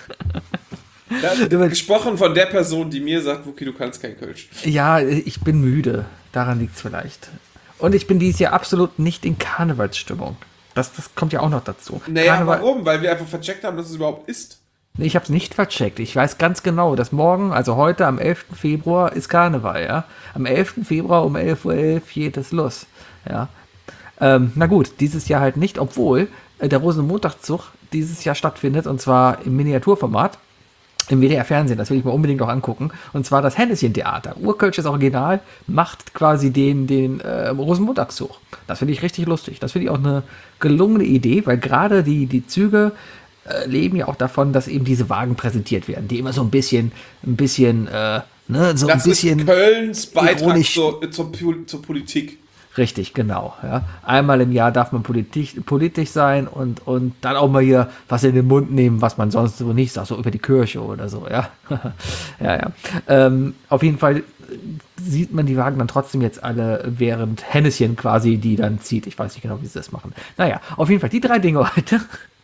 Ja, gesprochen von der Person, die mir sagt, Wookie, du kannst kein Kölsch. Ja, ich bin müde. Daran liegt es vielleicht. Und ich bin dieses Jahr absolut nicht in Karnevalsstimmung. Das, das kommt ja auch noch dazu. Naja, Karneval- warum? Weil wir einfach vercheckt haben, dass es überhaupt ist. Nee, ich habe es nicht vercheckt. Ich weiß ganz genau, dass morgen, also heute am elften Februar, ist Karneval, ja. Am elften Februar um elf Uhr elf geht es los, ja. Ähm, na gut, dieses Jahr halt nicht, obwohl äh, der Rosenmontagszug dieses Jahr stattfindet, und zwar im Miniaturformat. Im W D R-Fernsehen, das will ich mir unbedingt noch angucken. Und zwar das Henneschen-Theater. Urkölsches Original macht quasi den, den äh, Rosenmontagszug. Das finde ich richtig lustig. Das finde ich auch eine gelungene Idee, weil gerade die, die Züge äh, leben ja auch davon, dass eben diese Wagen präsentiert werden, die immer so ein bisschen, ein bisschen, äh, ne, so Das ein bisschen. ist Kölns Beitrag ironisch. zur, zur, Pol- zur Politik. Richtig, genau. Ja. Einmal im Jahr darf man politisch, politisch sein und, und dann auch mal hier was in den Mund nehmen, was man sonst so nicht sagt, so über die Kirche oder so, ja. ja, ja. Ähm, auf jeden Fall sieht man die Wagen dann trotzdem jetzt alle, während Henneschen quasi die dann zieht. Ich weiß nicht genau, wie sie das machen. Naja, auf jeden Fall die drei Dinge heute.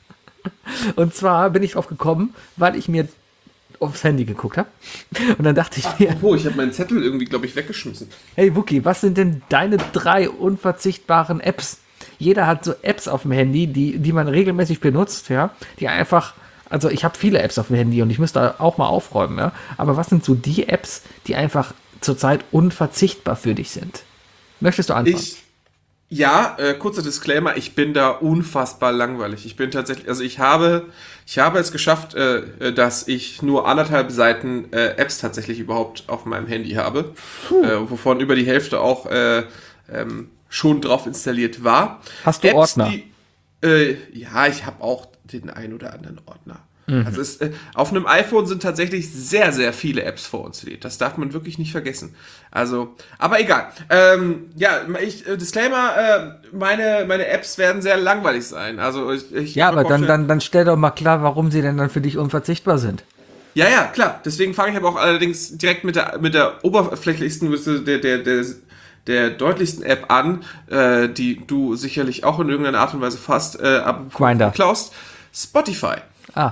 Und zwar bin ich drauf gekommen, weil ich mir aufs Handy geguckt habe. Und dann dachte ich mir, Oh, ich habe meinen Zettel irgendwie, glaube ich, weggeschmissen. hey Wookie, was sind denn deine drei unverzichtbaren Apps? Jeder hat so Apps auf dem Handy, die, die man regelmäßig benutzt, ja, die einfach, also ich habe viele Apps auf dem Handy und ich müsste auch mal aufräumen, ja, aber was sind so die Apps, die einfach zurzeit unverzichtbar für dich sind? Möchtest du anfangen? Ich, ja, äh, kurzer Disclaimer, ich bin da unfassbar langweilig. Ich bin tatsächlich, also ich habe, ich habe es geschafft, äh, dass ich nur anderthalb Seiten äh, Apps tatsächlich überhaupt auf meinem Handy habe, äh, wovon über die Hälfte auch äh, ähm, schon drauf installiert war. Hast du Ordner? Die, äh, ja, ich habe auch den ein oder anderen Ordner. Also es, äh, auf einem iPhone sind tatsächlich sehr, sehr viele Apps vorinstalliert. Das darf man wirklich nicht vergessen. Also, aber egal. Ähm, ja, ich, äh, Disclaimer, äh, meine, meine Apps werden sehr langweilig sein. Also ich, ich Ja, kann mir aber dann, vorstellen- dann, dann stell doch mal klar, warum sie denn dann für dich unverzichtbar sind. Ja, ja, klar. Deswegen fange ich aber auch allerdings direkt mit der, mit der oberflächlichsten, der, der, der, der deutlichsten App an, äh, die du sicherlich auch in irgendeiner Art und Weise fast äh, ab Grindr. klaust. Spotify. Ah,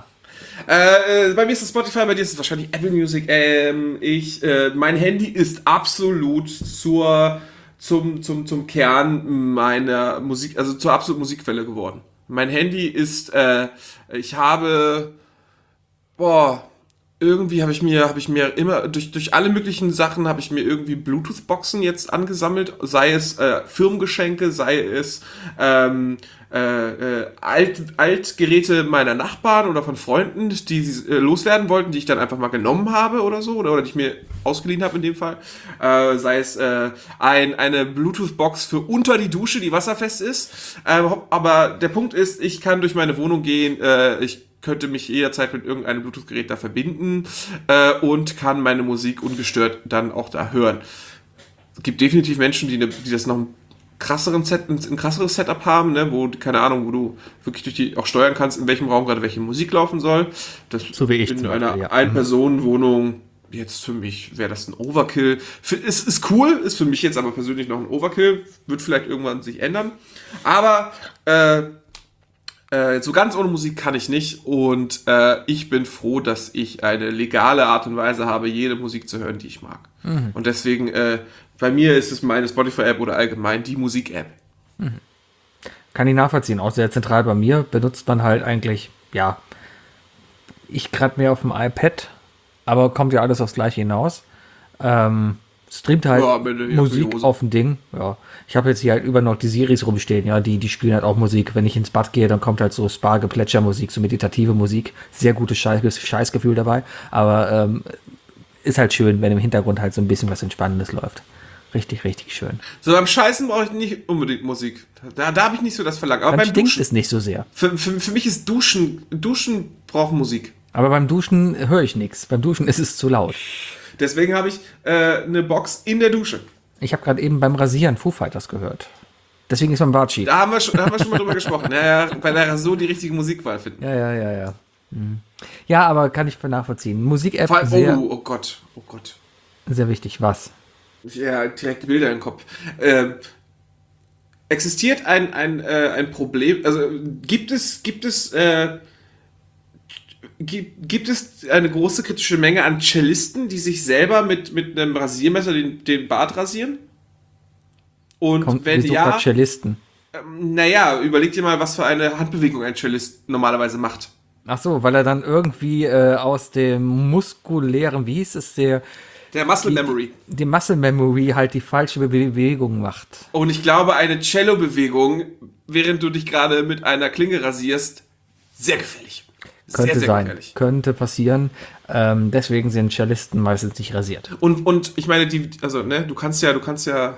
Äh, bei mir ist es Spotify, bei dir ist es wahrscheinlich Apple Music. Ähm, ich, äh, mein Handy ist absolut zur, zum, zum, zum Kern meiner Musik, also zur absoluten Musikquelle geworden. Mein Handy ist, äh, ich habe, boah, irgendwie habe ich mir, habe ich mir immer, durch, durch alle möglichen Sachen habe ich mir irgendwie Bluetooth-Boxen jetzt angesammelt, sei es äh, Firmengeschenke, sei es ähm, äh, äh, Alt, Altgeräte meiner Nachbarn oder von Freunden, die sie äh, loswerden wollten, die ich dann einfach mal genommen habe oder so, oder, oder die ich mir ausgeliehen habe in dem Fall. Äh, sei es äh, ein, eine Bluetooth-Box für unter die Dusche, die wasserfest ist. Ähm, aber der Punkt ist, ich kann durch meine Wohnung gehen, äh, ich könnte mich jederzeit mit irgendeinem Bluetooth-Gerät da verbinden äh, und kann meine Musik ungestört dann auch da hören. Es gibt definitiv Menschen, die, ne, die das noch ein krasseren Set, ein krasseres Setup haben, ne, wo, keine Ahnung, wo du wirklich durch die auch steuern kannst, in welchem Raum gerade welche Musik laufen soll. Das So wie ich in zum einer Beispiel, ja. Ein-Personen-Wohnung, jetzt für mich wäre das ein Overkill. Für, ist, ist cool, ist für mich jetzt aber persönlich noch ein Overkill, wird vielleicht irgendwann sich ändern. Aber äh, äh, so ganz ohne Musik kann ich nicht und äh, ich bin froh, dass ich eine legale Art und Weise habe, jede Musik zu hören, die ich mag. Mhm. Und deswegen, äh, bei mir ist es meine Spotify-App oder allgemein die Musik-App. Mhm. Kann ich nachvollziehen. Auch sehr zentral bei mir benutzt man halt eigentlich, ja, ich gerade mehr auf dem iPad, aber kommt ja alles aufs Gleiche hinaus. Ähm, streamt halt Ja, bitte, ja, Musik Hose. auf dem Ding. Ja. Ich habe jetzt hier halt über noch die Series rumstehen, ja, die, die spielen halt auch Musik. Wenn ich ins Bad gehe, dann kommt halt so Spa-Geplätscher-Musik, so meditative Musik. Sehr gutes Scheiß, Scheißgefühl dabei. Aber ähm, ist halt schön, wenn im Hintergrund halt so ein bisschen was Entspannendes läuft. Richtig, richtig schön. So beim Scheißen brauche ich nicht unbedingt Musik. Da, da habe ich nicht so das Verlangen. Aber Dann beim stinkt Duschen, es nicht so sehr. für, für, für mich ist Duschen, Duschen braucht Musik. Aber beim Duschen höre ich nichts. Beim Duschen ist es zu laut. Deswegen habe ich äh, eine Box in der Dusche. Ich habe gerade eben beim Rasieren Foo Fighters gehört. Deswegen ist mein Bart schief. Da haben wir schon, da haben wir schon mal drüber gesprochen. Naja, bei der Rasur die richtige Musikwahl finden. Ja, ja, ja, ja. Mhm. Ja, aber kann ich nachvollziehen. Musik-App Vor allem, sehr, oh, oh Gott, oh Gott. sehr wichtig. Was? Ja, direkt Bilder im Kopf. Ähm, existiert ein, ein, äh, ein Problem, also gibt es, gibt es, äh, gibt, gibt es eine große kritische Menge an Cellisten, die sich selber mit, mit einem Rasiermesser den, den Bart rasieren? Und Kommt wenn wieso ja, grad Cellisten? ähm, naja, überleg dir mal, was für eine Handbewegung ein Cellist normalerweise macht. Ach so, weil er dann irgendwie äh, aus dem muskulären, wie hieß es, der, Der Muscle Die- Memory. die Muscle Memory halt die falsche Be Bewegung macht. Und ich glaube, eine Cello-Bewegung, während du dich gerade mit einer Klinge rasierst, sehr gefährlich. Könnte sehr, sehr sein, gefährlich. könnte passieren. Ähm, deswegen sind Cellisten meistens nicht rasiert. Und, und ich meine, die, also, ne, du kannst ja, du kannst ja,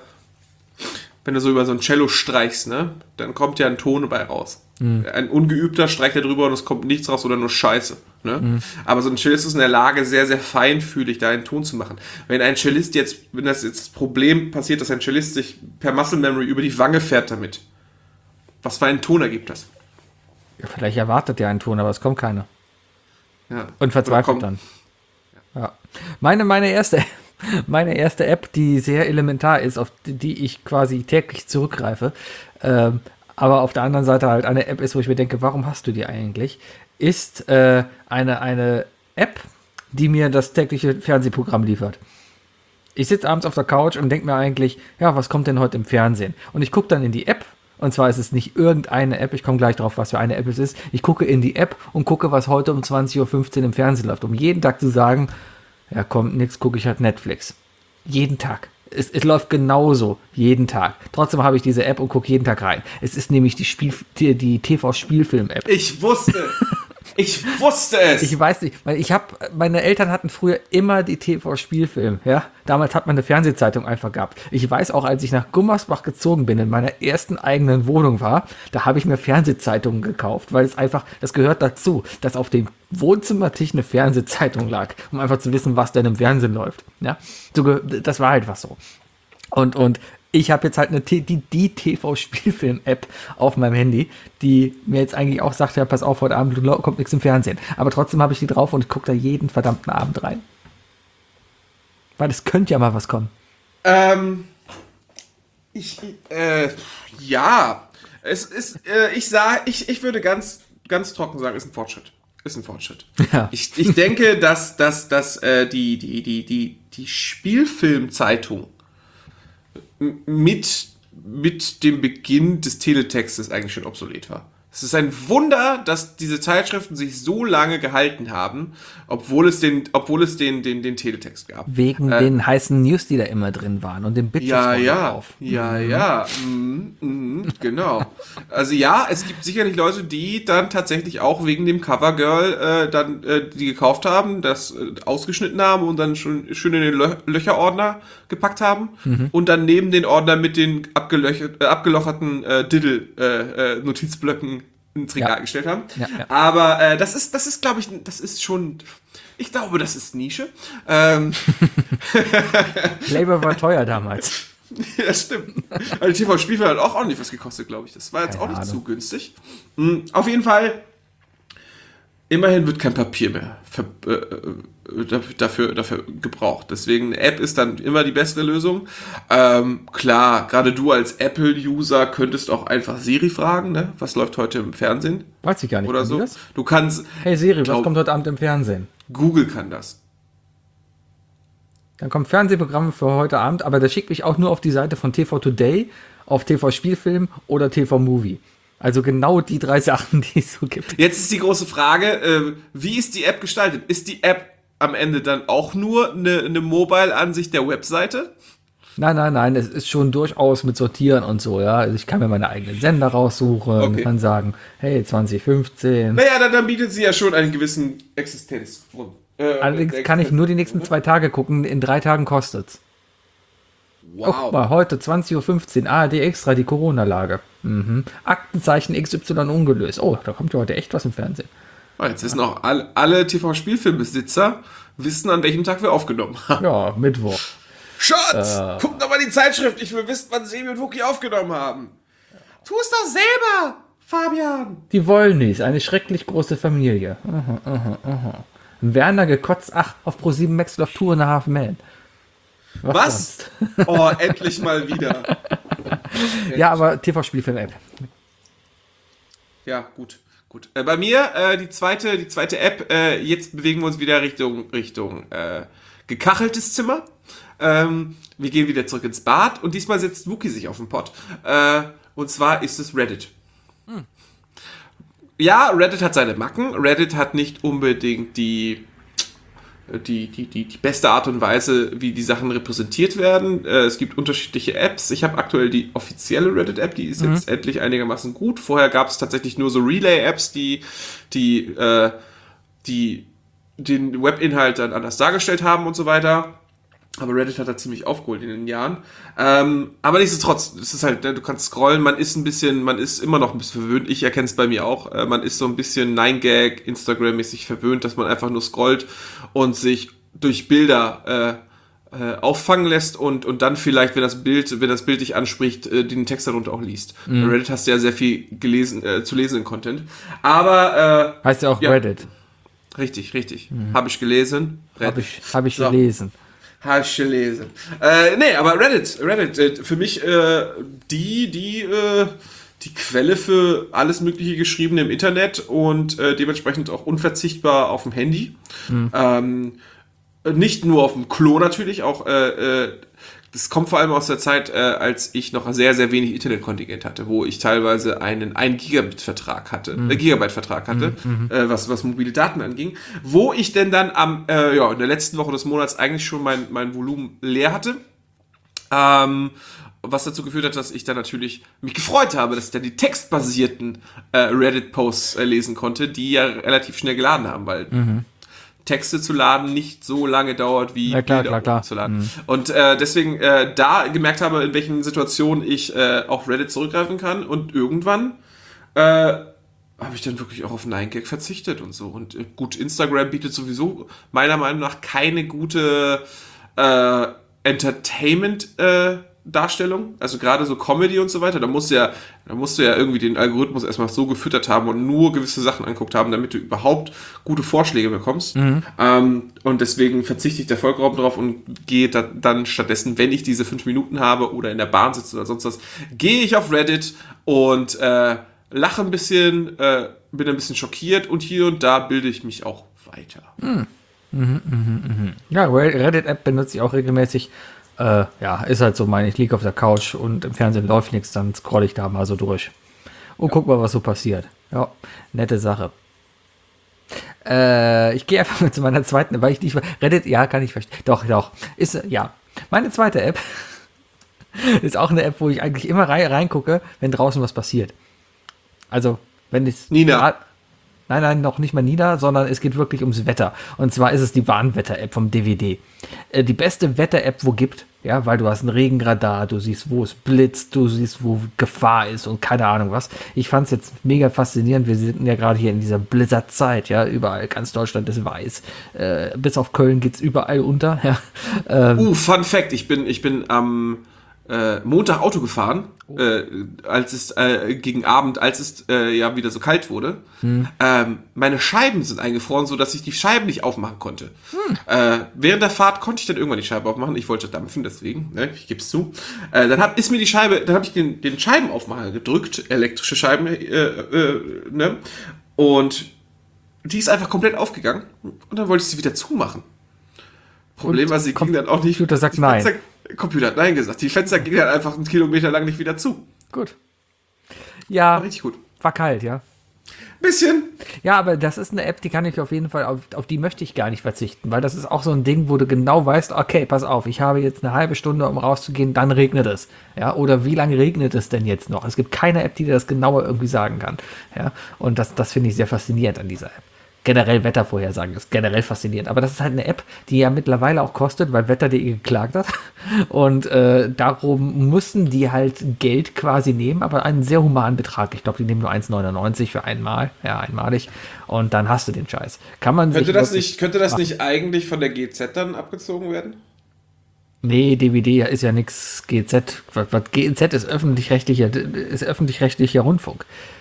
wenn du so über so ein Cello streichst, ne, dann kommt ja ein Ton dabei raus. Ein Ungeübter streicht da drüber und es kommt nichts raus oder nur Scheiße. Ne? Aber so ein Cellist ist in der Lage, sehr, sehr feinfühlig da einen Ton zu machen. Wenn ein Cellist jetzt, wenn das jetzt das Problem passiert, dass ein Cellist sich per Muscle Memory über die Wange fährt damit, was für einen Ton ergibt das? Ja, vielleicht erwartet er einen Ton, aber es kommt keiner. Ja. Und verzweifelt Oder kommt- dann. Ja. Meine, meine, erste, meine erste App, die sehr elementar ist, auf die, die ich quasi täglich zurückgreife, ähm, aber auf der anderen Seite halt eine App ist, wo ich mir denke, warum hast du die eigentlich, ist äh, eine, eine App, die mir das tägliche Fernsehprogramm liefert. Ich sitze abends auf der Couch und denke mir eigentlich, ja, was kommt denn heute im Fernsehen? Und ich gucke dann in die App. Und zwar ist es nicht irgendeine App, ich komme gleich drauf, was für eine App es ist. Ich gucke in die App und gucke, was heute um zwanzig Uhr fünfzehn im Fernsehen läuft. Um jeden Tag zu sagen, ja, kommt nix, gucke ich halt Netflix. Jeden Tag. Es, es läuft genauso, jeden Tag. Trotzdem habe ich diese App und gucke jeden Tag rein. Es ist nämlich die, Spiel, die, die T V-Spielfilm-App. Ich wusste, ich wusste es. Ich weiß nicht, weil ich habe, meine Eltern hatten früher immer die T V-Spielfilm, ja. Damals hat man eine Fernsehzeitung einfach gehabt. Ich weiß auch, als ich nach Gummersbach gezogen bin, in meiner ersten eigenen Wohnung war, da habe ich mir Fernsehzeitungen gekauft, weil es einfach, das gehört dazu, dass auf dem Wohnzimmertisch eine Fernsehzeitung lag, um einfach zu wissen, was denn im Fernsehen läuft, ja. So, ge- das war halt was so. Und, und ich habe jetzt halt eine T- die, die T V-Spielfilm-App auf meinem Handy, die mir jetzt eigentlich auch sagt, ja, pass auf, heute Abend kommt nichts im Fernsehen. Aber trotzdem habe ich die drauf und ich gucke da jeden verdammten Abend rein. Weil es könnte ja mal was kommen. Ähm, ich, äh, ja, es ist, äh, ich sah, ich, ich würde ganz, ganz trocken sagen, ist ein Fortschritt. Ist ein Fortschritt. Ja. Ich, ich denke, dass, dass, dass äh, die, die, die, die, die Spielfilmzeitung m- mit, mit dem Beginn des Teletextes eigentlich schon obsolet war. Es ist ein Wunder, dass diese Zeitschriften sich so lange gehalten haben, obwohl es den, obwohl es den, den, den Teletext gab. Wegen Äh, den heißen News, die da immer drin waren und dem Bitches Ja, ja, drauf. ja, ja, mhm, mhm, genau. Also ja, es gibt sicherlich Leute, die dann tatsächlich auch wegen dem Covergirl äh, dann äh, die gekauft haben, das äh, ausgeschnitten haben und dann schon schön in den Lö Löcherordner gepackt haben und dann neben den Ordner mit den abgelöcher- äh, abgelocherten äh, Diddle äh, äh, Notizblöcken ins Regal Ja. gestellt haben. Ja, ja. Aber äh, das ist, das ist, glaube ich, das ist schon, ich glaube, das ist Nische. Ähm, Labor war teuer damals. ja, stimmt. Weil die T V-Spielfilm hat auch ordentlich was gekostet, glaube ich. Das war jetzt Keine auch nicht Ahnung. zu günstig. Mhm, auf jeden Fall, immerhin wird kein Papier mehr ver, äh, dafür, dafür gebraucht. Deswegen eine App ist dann immer die bessere Lösung. Ähm, klar, gerade du als Apple-User könntest auch einfach Siri fragen, ne? Was läuft heute im Fernsehen Weiß ich gar nicht. oder Kann die so. das? Du kannst, Hey Siri, was Glaub- kommt heute Abend im Fernsehen? Google kann das. Dann kommt Fernsehprogramm für heute Abend, aber das schickt mich auch nur auf die Seite von T V Today, auf T V Spielfilm oder T V Movie. Also genau die drei Sachen, die es so gibt. Jetzt ist die große Frage, äh, wie ist die App gestaltet? Ist die App am Ende dann auch nur eine, eine Mobile-Ansicht der Webseite? Nein, nein, nein, es ist schon durchaus mit Sortieren und so, ja. Also ich kann mir meine eigenen Sender raussuchen Okay. und kann sagen, hey, zwanzig fünfzehn. Naja, dann, dann bietet sie ja schon einen gewissen Existenzgrund. Äh, Allerdings kann ich nur die nächsten zwei Tage gucken, in drei Tagen kostet's. Oh, guck Wow. mal, heute zwanzig Uhr fünfzehn, A R D Extra, die Corona-Lage. Mhm. Aktenzeichen X Y ungelöst. Oh, da kommt ja heute echt was im Fernsehen. Ah, Jetzt wissen auch alle, alle T V-Spielfilmbesitzer, wissen, an welchem Tag wir aufgenommen haben. Ja, Mittwoch. Schatz, guck doch mal die Zeitschrift. Ich will wissen, wann Sebi und Wookie aufgenommen haben. Tu es doch selber, Fabian. Die Wollnys, eine schrecklich große Familie. Aha, aha, aha. Werner gekotzt, ach, auf ProSieben Max läuft Two and a Half Men. Was? Oh, endlich mal wieder. Ja, aber T V-Spielfilm-App. Ja, gut, gut. Äh, bei mir äh, die zweite, die zweite App. Äh, jetzt bewegen wir uns wieder Richtung Richtung äh, gekacheltes Zimmer. Ähm, wir gehen wieder zurück ins Bad und diesmal setzt Wookie sich auf den Pott. Äh, und zwar ist es Reddit. Ja, Reddit hat seine Macken. Reddit hat nicht unbedingt die die, die, die, die beste Art und Weise, wie die Sachen repräsentiert werden. Äh, es gibt unterschiedliche Apps. Ich habe aktuell die offizielle Reddit-App, die ist jetzt endlich einigermaßen gut. Vorher gab es tatsächlich nur so Relay-Apps, die, die, äh, die den Webinhalt dann anders dargestellt haben und so weiter. Aber Reddit hat da ziemlich aufgeholt in den Jahren. Ähm, aber nichtsdestotrotz, es ist halt, ne, du kannst scrollen, man ist ein bisschen, man ist immer noch ein bisschen verwöhnt. Ich erkenne es bei mir auch. Äh, man ist so ein bisschen neun gag, Instagram-mäßig verwöhnt, dass man einfach nur scrollt und sich durch Bilder äh, äh, auffangen lässt und, und dann vielleicht, wenn das Bild, wenn das Bild dich anspricht, äh, den Text darunter auch liest. Bei Reddit hast du ja sehr viel gelesen, äh, zu lesen in Content. Aber äh, Heißt ja auch Ja. Reddit. richtig, richtig. Habe ich gelesen. Habe ich, hab ich So. gelesen. Hast du gelesen. Äh, nee, aber Reddit, Reddit, äh, für mich äh, die, die, äh, die Quelle für alles mögliche Geschriebene im Internet und äh, dementsprechend auch unverzichtbar auf dem Handy. Ähm, nicht nur auf dem Klo natürlich, auch äh, äh, das kommt vor allem aus der Zeit, äh, als ich noch sehr, sehr wenig Internetkontingent hatte, wo ich teilweise einen ein Gigabit-Vertrag hatte, äh, Gigabyte-Vertrag hatte, äh, was, was mobile Daten anging, wo ich denn dann am, äh, ja, in der letzten Woche des Monats eigentlich schon mein, mein Volumen leer hatte. Ähm, was dazu geführt hat, dass ich dann natürlich mich gefreut habe, dass ich dann die textbasierten äh, Reddit-Posts äh, lesen konnte, die ja relativ schnell geladen haben, weil Texte zu laden nicht so lange dauert wie Na klar, Bilder klar, klar. zu laden. Und äh, deswegen äh, da gemerkt habe, in welchen Situationen ich äh, auf Reddit zurückgreifen kann und irgendwann äh, habe ich dann wirklich auch auf neun gag verzichtet und so. Und äh, gut, Instagram bietet sowieso meiner Meinung nach keine gute äh, Entertainment äh, Darstellung, also gerade so Comedy und so weiter, da musst du ja, da musst du ja irgendwie den Algorithmus erstmal so gefüttert haben und nur gewisse Sachen anguckt haben, damit du überhaupt gute Vorschläge bekommst. Ähm, und deswegen verzichte ich da vollkommen drauf und gehe da, dann stattdessen, wenn ich diese fünf Minuten habe oder in der Bahn sitze oder sonst was, gehe ich auf Reddit und äh, lache ein bisschen, äh, bin ein bisschen schockiert und hier und da bilde ich mich auch weiter. Ja, Reddit-App benutze ich auch regelmäßig. Äh, ja, ist halt so, meine ich liege auf der Couch und im Fernsehen läuft nichts, dann scroll ich da mal so durch. Und guck mal, was so passiert. Ja, nette Sache. Äh, ich gehe einfach mal zu meiner zweiten, weil ich nicht, Reddit, ja, kann ich verstehen. Doch, doch. Ist, äh, ja. Meine zweite App ist auch eine App, wo ich eigentlich immer rein, reingucke, wenn draußen was passiert. Also, wenn es... Nina. Nein, nein, noch nicht mal Nina, sondern es geht wirklich ums Wetter. Und zwar ist es die Warnwetter-App vom D W D. Äh, die beste Wetter-App, wo gibt, Ja, weil du hast ein Regenradar, du siehst, wo es blitzt, du siehst, wo Gefahr ist und keine Ahnung was. Ich fand es jetzt mega faszinierend. Wir sind ja gerade hier in dieser Blizzard-Zeit, ja, überall, ganz Deutschland ist weiß. Äh, bis auf Köln geht's überall unter, ja. Ähm, Uh, Fun Fact, ich bin, ich bin am äh, Montag Auto gefahren, oh. äh, als es äh, gegen Abend, als es äh, ja wieder so kalt wurde. Hm. Ähm, meine Scheiben sind eingefroren, sodass ich die Scheiben nicht aufmachen konnte. Hm. Äh, während der Fahrt konnte ich dann irgendwann die Scheibe aufmachen. Ich wollte dampfen, deswegen, ne, ich gebe es zu. Äh, dann hab, ist mir die Scheibe, dann habe ich den, den Scheibenaufmacher gedrückt, elektrische Scheiben, äh, äh, ne, und die ist einfach komplett aufgegangen und dann wollte ich sie wieder zumachen. Problem war, sie ging dann auch nicht. Computer sagt nein. Fenster, Computer hat nein gesagt. Die Fenster gingen dann einfach einen Kilometer lang nicht wieder zu. Gut. Ja. War richtig gut. War kalt, ja. Bisschen. Ja, aber das ist eine App, die kann ich auf jeden Fall, auf, auf die möchte ich gar nicht verzichten, weil das ist auch so ein Ding, wo du genau weißt, okay, pass auf, ich habe jetzt eine halbe Stunde, um rauszugehen, dann regnet es. Ja, oder wie lange regnet es denn jetzt noch? Es gibt keine App, die dir das genauer irgendwie sagen kann. Ja, und das, das finde ich sehr faszinierend an dieser App. Generell Wettervorhersagen ist generell faszinierend. Aber das ist halt eine App, die ja mittlerweile auch kostet, weil Wetter punkt de geklagt hat. Und äh, darum müssen die halt Geld quasi nehmen, aber einen sehr humanen Betrag. Ich glaube, die nehmen nur eins neunundneunzig für einmal. Ja, einmalig. Und dann hast du den Scheiß. Kann man könnte sich das nicht, könnte das nicht eigentlich von der G Z dann abgezogen werden? Nee, D V D ist ja nichts G Z. Was, was G Z ist öffentlich-rechtlicher, ist öffentlich-rechtlicher Rundfunk.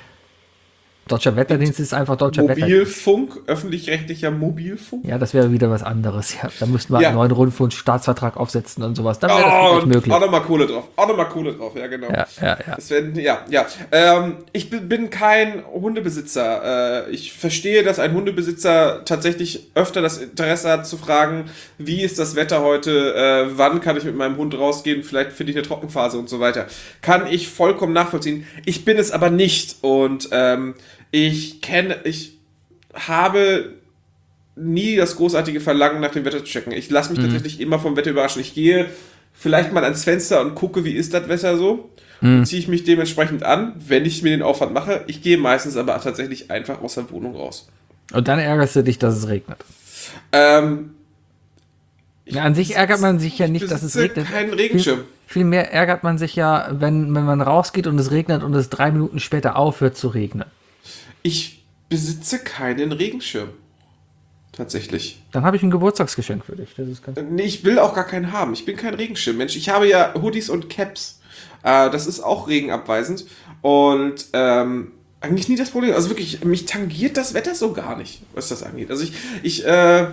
Deutscher Wetterdienst ist einfach deutscher Wetterdienst. Mobilfunk, öffentlich-rechtlicher Mobilfunk? Ja, das wäre wieder was anderes. Ja, da müssten wir ja. einen neuen Rundfunkstaatsvertrag aufsetzen und sowas. Dann wäre das oh, wirklich möglich. Auch nochmal Kohle drauf. Auch nochmal Kohle drauf, ja genau. Ja, ja, ja. Das wär, ja, ja. Ähm, ich bin, bin kein Hundebesitzer. Äh, ich verstehe, dass ein Hundebesitzer tatsächlich öfter das Interesse hat zu fragen, wie ist das Wetter heute, äh, wann kann ich mit meinem Hund rausgehen, vielleicht finde ich eine Trockenphase und so weiter. Kann ich vollkommen nachvollziehen. Ich bin es aber nicht und ähm, Ich kenne, ich habe nie das großartige Verlangen, nach dem Wetter zu checken. Ich lasse mich mhm. tatsächlich immer vom Wetter überraschen. Ich gehe vielleicht mal ans Fenster und gucke, wie ist das Wetter so. Mhm. Ziehe ich mich dementsprechend an, wenn ich mir den Aufwand mache. Ich gehe meistens aber tatsächlich einfach aus der Wohnung raus. Und dann ärgerst du dich, dass es regnet. Ähm, ja, an sich ärgert man sich ja nicht, dass es regnet. Keinen Regenschirm. Viel, viel mehr ärgert man sich ja, wenn, wenn man rausgeht und es regnet und es drei Minuten später aufhört zu regnen. Ich besitze keinen Regenschirm. Tatsächlich. Dann habe ich ein Geburtstagsgeschenk für dich. Das ist ganz nee, ich will auch gar keinen haben. Ich bin kein Regenschirm-Mensch. Ich habe ja Hoodies und Caps. Äh, das ist auch regenabweisend. Und ähm, eigentlich nie das Problem. Also wirklich, mich tangiert das Wetter so gar nicht, was das angeht. Also ich, ich, äh,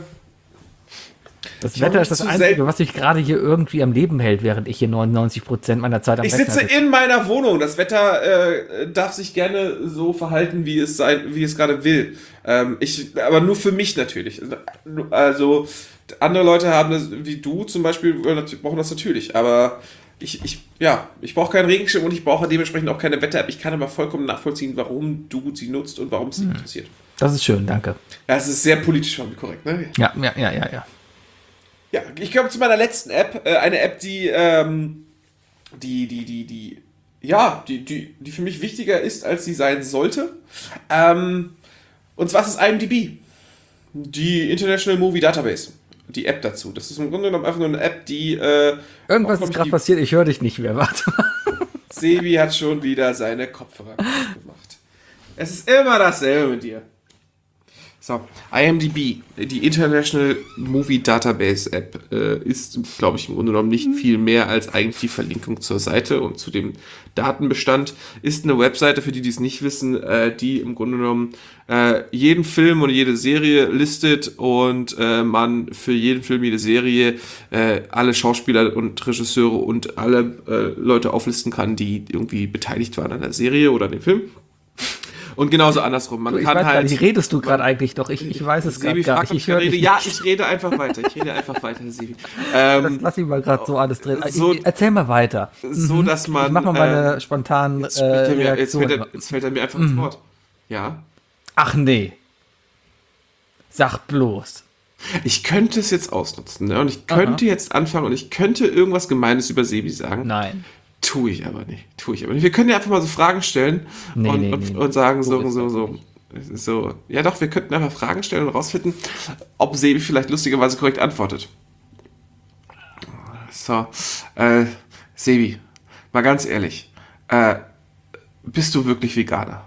Das Wetter ist das Einzige, was sich gerade hier irgendwie am Leben hält, während ich hier neunundneunzig Prozent meiner Zeit am Ich Rechner sitze in meiner Wohnung. Das Wetter äh, darf sich gerne so verhalten, wie es sein, wie es gerade will. Ähm, ich, aber nur für mich natürlich. Also andere Leute haben das, wie du zum Beispiel, brauchen das natürlich. Aber ich, ich, ja, ich brauche keinen Regenschirm und ich brauche dementsprechend auch keine Wetter-App. Ich kann aber vollkommen nachvollziehen, warum du sie nutzt und warum es dich hm. interessiert. Das ist schön, danke. Ja, es ist sehr politisch von mir korrekt, ne? Ja, ja, ja, ja, ja. Ja, ich komme zu meiner letzten App, äh, eine App, die, ähm, die, die, die, die, ja, die, die, die für mich wichtiger ist, als sie sein sollte. Ähm, und zwar ist es I M D B, die International Movie Database, die App dazu. Das ist im Grunde genommen einfach nur eine App, die, äh, Irgendwas ist gerade passiert, ich höre dich nicht mehr, warte mal. Sebi hat schon wieder seine Kopfhörer gemacht. Es ist immer dasselbe mit dir. So, I M D B, die International Movie Database App, äh, ist, glaube ich, im Grunde genommen nicht viel mehr als eigentlich die Verlinkung zur Seite und zu dem Datenbestand. Ist eine Webseite, für die, die es nicht wissen, äh, die im Grunde genommen äh, jeden Film und jede Serie listet und äh, man für jeden Film, jede Serie äh, alle Schauspieler und Regisseure und alle äh, Leute auflisten kann, die irgendwie beteiligt waren an der Serie oder an dem Film. Und genauso andersrum. Man du, ich kann weiß halt. gar nicht, redest du gerade eigentlich doch? Ich, ich weiß es gerade gar nicht. Ich höre rede. Ja, ich rede einfach weiter. Ich rede einfach weiter, Sebi. Ähm, lass ihn mal gerade so alles drin. So, ich, erzähl mal weiter. So, dass man. Ich mach mal meine äh, spontanen jetzt, äh, mir, jetzt, fällt er, Reaktionen. jetzt fällt er mir einfach ins Wort. Ja. Ach nee. Sag bloß. Ich könnte es jetzt ausnutzen, ne? Und ich könnte Aha. jetzt anfangen und ich könnte irgendwas Gemeines über Sebi sagen. Nein. Tue ich aber nicht. Tue ich aber nicht. Wir können ja einfach mal so Fragen stellen nee, und, nee, und, nee, und sagen so, so, so, so, so. Ja doch, wir könnten einfach Fragen stellen und rausfinden, ob Sebi vielleicht lustigerweise korrekt antwortet. So, äh, Sebi, mal ganz ehrlich, äh, bist du wirklich Veganer?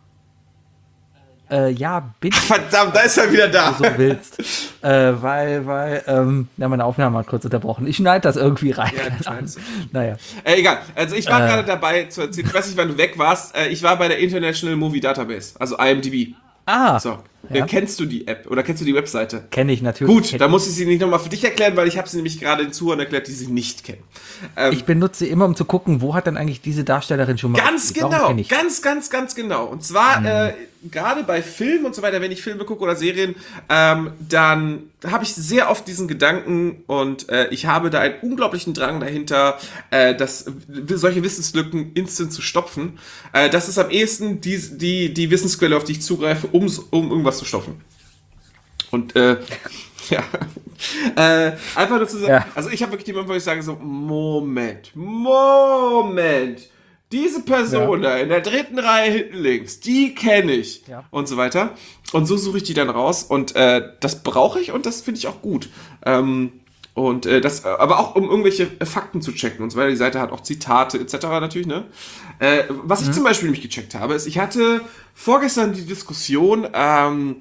Äh, ja, bin ich. Verdammt, da ist er wieder da. So willst. äh, weil, weil, ähm, ja, meine Aufnahme hat kurz unterbrochen. Ich schneide das irgendwie rein. Ja, du schneidest. Naja. Äh, egal, also ich war Äh. gerade dabei zu erzählen, ich weiß nicht, wann du weg warst, äh, ich war bei der International Movie Database, also I M D B. Ah, So, ja. äh, kennst du die App oder kennst du die Webseite? Kenne ich natürlich. Gut, Kenn dann muss ich sie nicht nochmal für dich erklären, weil ich habe sie nämlich gerade den Zuhörern erklärt, die sie nicht kennen. Ähm, Ich benutze immer, um zu gucken, wo hat denn eigentlich diese Darstellerin schon mal. Ganz Warum genau, kenn ich? ganz, ganz, ganz genau. Und zwar, äh, gerade bei Filmen und so weiter, wenn ich Filme gucke oder Serien, ähm, dann habe ich sehr oft diesen Gedanken und äh, ich habe da einen unglaublichen Drang dahinter, äh, das, solche Wissenslücken instant zu stopfen. Äh, das ist am ehesten die, die, die Wissensquelle, auf die ich zugreife, um's, um irgendwas zu stopfen. Und, äh, ja. Äh, einfach nur zu sagen, Ja. also ich habe wirklich die Moment, wo ich sage so, Moment, Moment, diese Person da in der dritten Reihe hinten links, die kenne ich Ja. und so weiter. Und so suche ich die dann raus und äh, das brauche ich und das finde ich auch gut. Ähm, und äh, das, aber auch um irgendwelche Fakten zu checken und so weiter. Die Seite hat auch Zitate et cetera natürlich, ne? Äh, was ich zum Beispiel nämlich gecheckt habe, ist, ich hatte vorgestern die Diskussion, ähm,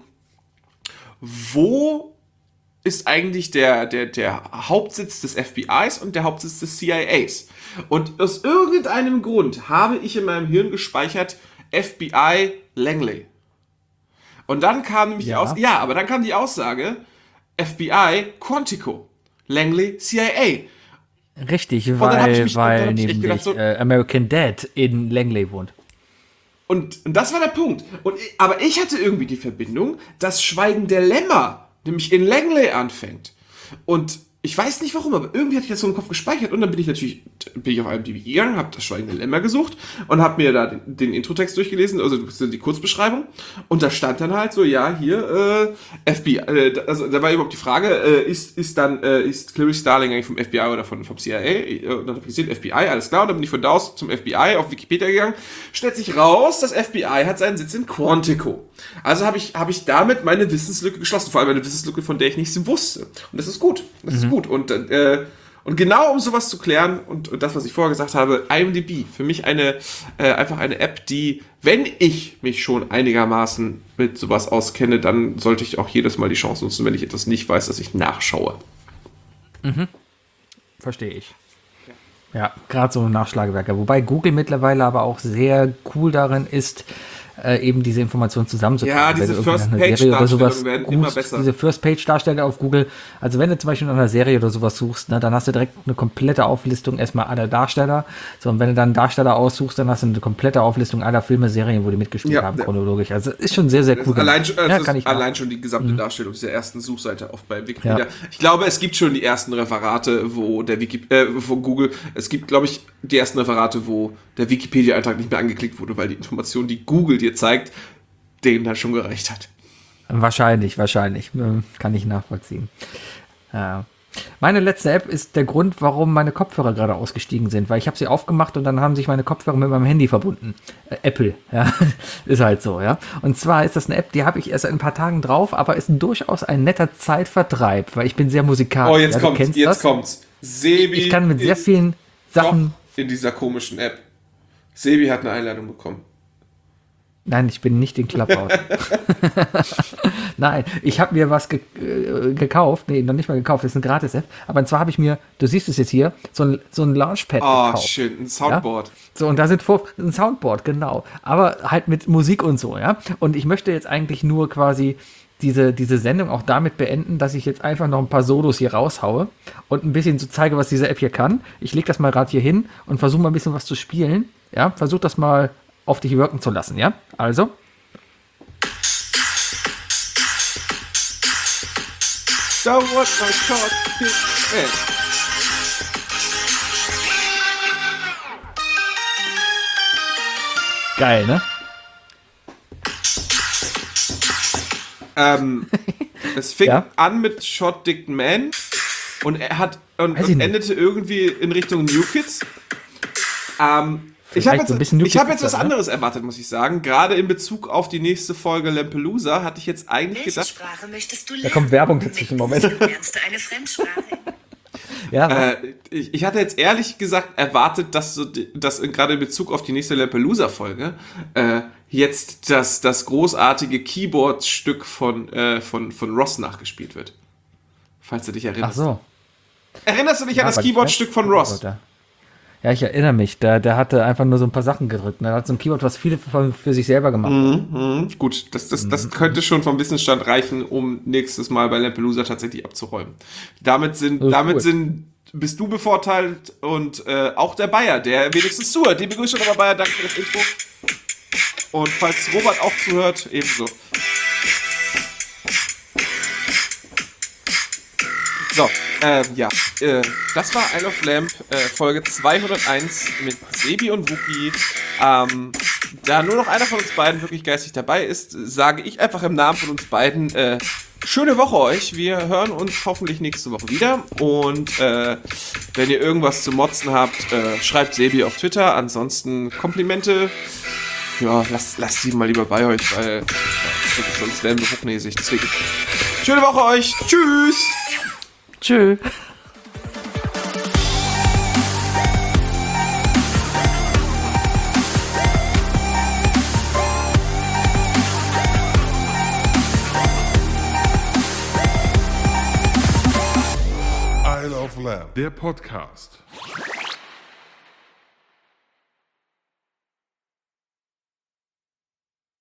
wo ist eigentlich der, der, der Hauptsitz des F B Is und der Hauptsitz des C I As. Und aus irgendeinem Grund habe ich in meinem Hirn gespeichert F B I Langley. Und dann kam nämlich Ja. die Aussage, ja, aber dann kam die Aussage, F B I Quantico, Langley C I A. Richtig, dann hab ich weil, mich- dann hab weil ich echt nämlich gedacht, so- äh, American Dad in Langley wohnt. Und, und das war der Punkt. Und, ich- aber ich hatte irgendwie die Verbindung, dass Schweigen der Lämmer nämlich in Langley anfängt. Und ich weiß nicht warum, aber irgendwie hatte ich das so im Kopf gespeichert und dann bin ich natürlich bin ich auf I M D B gegangen, habe das Schweigen der Lämmer gesucht und habe mir da den, den Introtext durchgelesen, also die Kurzbeschreibung und da stand dann halt so, ja, hier äh, F B I, äh, also da war überhaupt die Frage, äh, ist, ist dann äh, ist Clarice Starling eigentlich vom F B I oder von, vom C I A? Und dann habe ich gesehen, F B I, alles klar, und dann bin ich von da aus zum F B I auf Wikipedia gegangen, stellt sich raus, das F B I hat seinen Sitz in Quantico. Also habe ich, hab ich damit meine Wissenslücke geschlossen, vor allem eine Wissenslücke, von der ich nichts wusste. Und das ist gut, das ist gut. Und, äh, und genau um sowas zu klären und, und das, was ich vorher gesagt habe, I M D B, für mich eine, äh, einfach eine App, die, wenn ich mich schon einigermaßen mit sowas auskenne, dann sollte ich auch jedes Mal die Chance nutzen, wenn ich etwas nicht weiß, dass ich nachschaue. Verstehe ich. Ja, gerade so Nachschlagewerker. Wobei Google mittlerweile aber auch sehr cool darin ist, äh, eben diese Informationen zusammenzutragen. Ja, diese Wenn du irgendwie nach einer Serie oder First-Page-Darstellungen sowas werden immer suchst, besser. Diese First-Page-Darsteller auf Google. Also wenn du zum Beispiel nach einer Serie oder sowas suchst, ne, dann hast du direkt eine komplette Auflistung erstmal aller Darsteller. So, und wenn du dann einen Darsteller aussuchst, dann hast du eine komplette Auflistung aller Filme, Serien, wo die mitgespielt Ja, haben, ja. chronologisch. Also ist schon sehr, sehr Das cool. ist allein, gemacht. schon, ja, das kann ist ich allein nach- schon die gesamte Darstellung dieser ersten Suchseite auf bei Wikipedia. Ja. Ich glaube, es gibt schon die ersten Referate, wo der Wiki, äh, von Google, es gibt, glaube ich, die ersten Referate, wo der Wikipedia-Eintrag nicht mehr angeklickt wurde, weil die Information, die Google dir zeigt, denen dann schon gereicht hat. Wahrscheinlich, wahrscheinlich. Ähm, Kann ich nachvollziehen. Ja. Meine letzte App ist der Grund, warum meine Kopfhörer gerade ausgestiegen sind, weil ich habe sie aufgemacht und dann haben sich meine Kopfhörer mit meinem Handy verbunden. Äh, Apple, ja, ist halt so, ja. Und zwar ist das eine App, die habe ich erst seit ein paar Tagen drauf, aber ist durchaus ein netter Zeitvertreib, weil ich bin sehr musikalisch. Oh, jetzt ja, du kommt's, kennst jetzt das. kommt's. Sebi Ich kann mit sehr ist vielen Sachen. doch in dieser komischen App. Sebi hat eine Einladung bekommen. Nein, ich bin nicht in Clubhouse. Nein, ich habe mir was ge äh, gekauft. Nee, noch nicht mal gekauft. Das ist eine Gratis-App. Aber zwar habe ich mir, du siehst es jetzt hier, so ein, so ein Launchpad Oh, gekauft. schön, ein Soundboard. So, und da sind vor, ein Soundboard, genau. Aber halt mit Musik und so, ja. Und ich möchte jetzt eigentlich nur quasi diese, diese Sendung auch damit beenden, dass ich jetzt einfach noch ein paar Solos hier raushaue und ein bisschen so zeige, was diese App hier kann. Ich lege das mal gerade hier hin und versuche mal ein bisschen was zu spielen. Ja, versuch das mal auf dich wirken zu lassen, ja? Also. Don't want no short dick man. Geil, ne? Ähm, es fing Ja? an mit Short Dick Man und er hat und, Weiß ich und nicht. endete irgendwie in Richtung New Kids. Ähm, ich Vielleicht habe so jetzt, ein bisschen New ich hab Kids jetzt was dann, ne? anderes erwartet, muss ich sagen. Gerade in Bezug auf die nächste Folge Lampelusa hatte ich jetzt eigentlich Welche gedacht. Sprache möchtest du lernen? Da kommt Werbung dazwischen, Moment. Lernst du eine Fremdsprache? Ja, Äh, ich, ich hatte jetzt ehrlich gesagt erwartet, dass, so, dass in, gerade in Bezug auf die nächste Lampelusa-Folge äh, jetzt das, das großartige Keyboard-Stück von, äh, von, von Ross nachgespielt wird. Falls du dich ach erinnerst. so. Erinnerst du dich an Ja, das aber ich Keyboard-Stück weiß- von Ross? Ja, ich erinnere mich. Der, der hatte einfach nur so ein paar Sachen gedrückt. Er hat so ein Keyboard, was viele für, für sich selber gemacht hat. Mhm, gut, das, das, das könnte schon vom Wissensstand reichen, um nächstes Mal bei Lampelusa tatsächlich abzuräumen. Damit sind, ist damit gut. sind, bist du bevorteilt und äh, auch der Bayer, der wenigstens zuhört. Die Begrüßung nochmal, Bayer, danke für das Intro. Und falls Robert auch zuhört, ebenso. So, ähm, ja, äh, das war Isle of Lamp, äh, Folge zweihunderteins mit Sebi und Wookie. Ähm, da nur noch einer von uns beiden wirklich geistig dabei ist, sage ich einfach im Namen von uns beiden, äh, schöne Woche euch. Wir hören uns hoffentlich nächste Woche wieder. Und äh, wenn ihr irgendwas zu motzen habt, äh, schreibt Sebi auf Twitter. Ansonsten Komplimente, ja, lasst, lasst die mal lieber bei euch, weil ja, sonst werden wir hochnäsig. Deswegen, schöne Woche euch. Tschüss. Tschö. Isle of Lamp, der Podcast.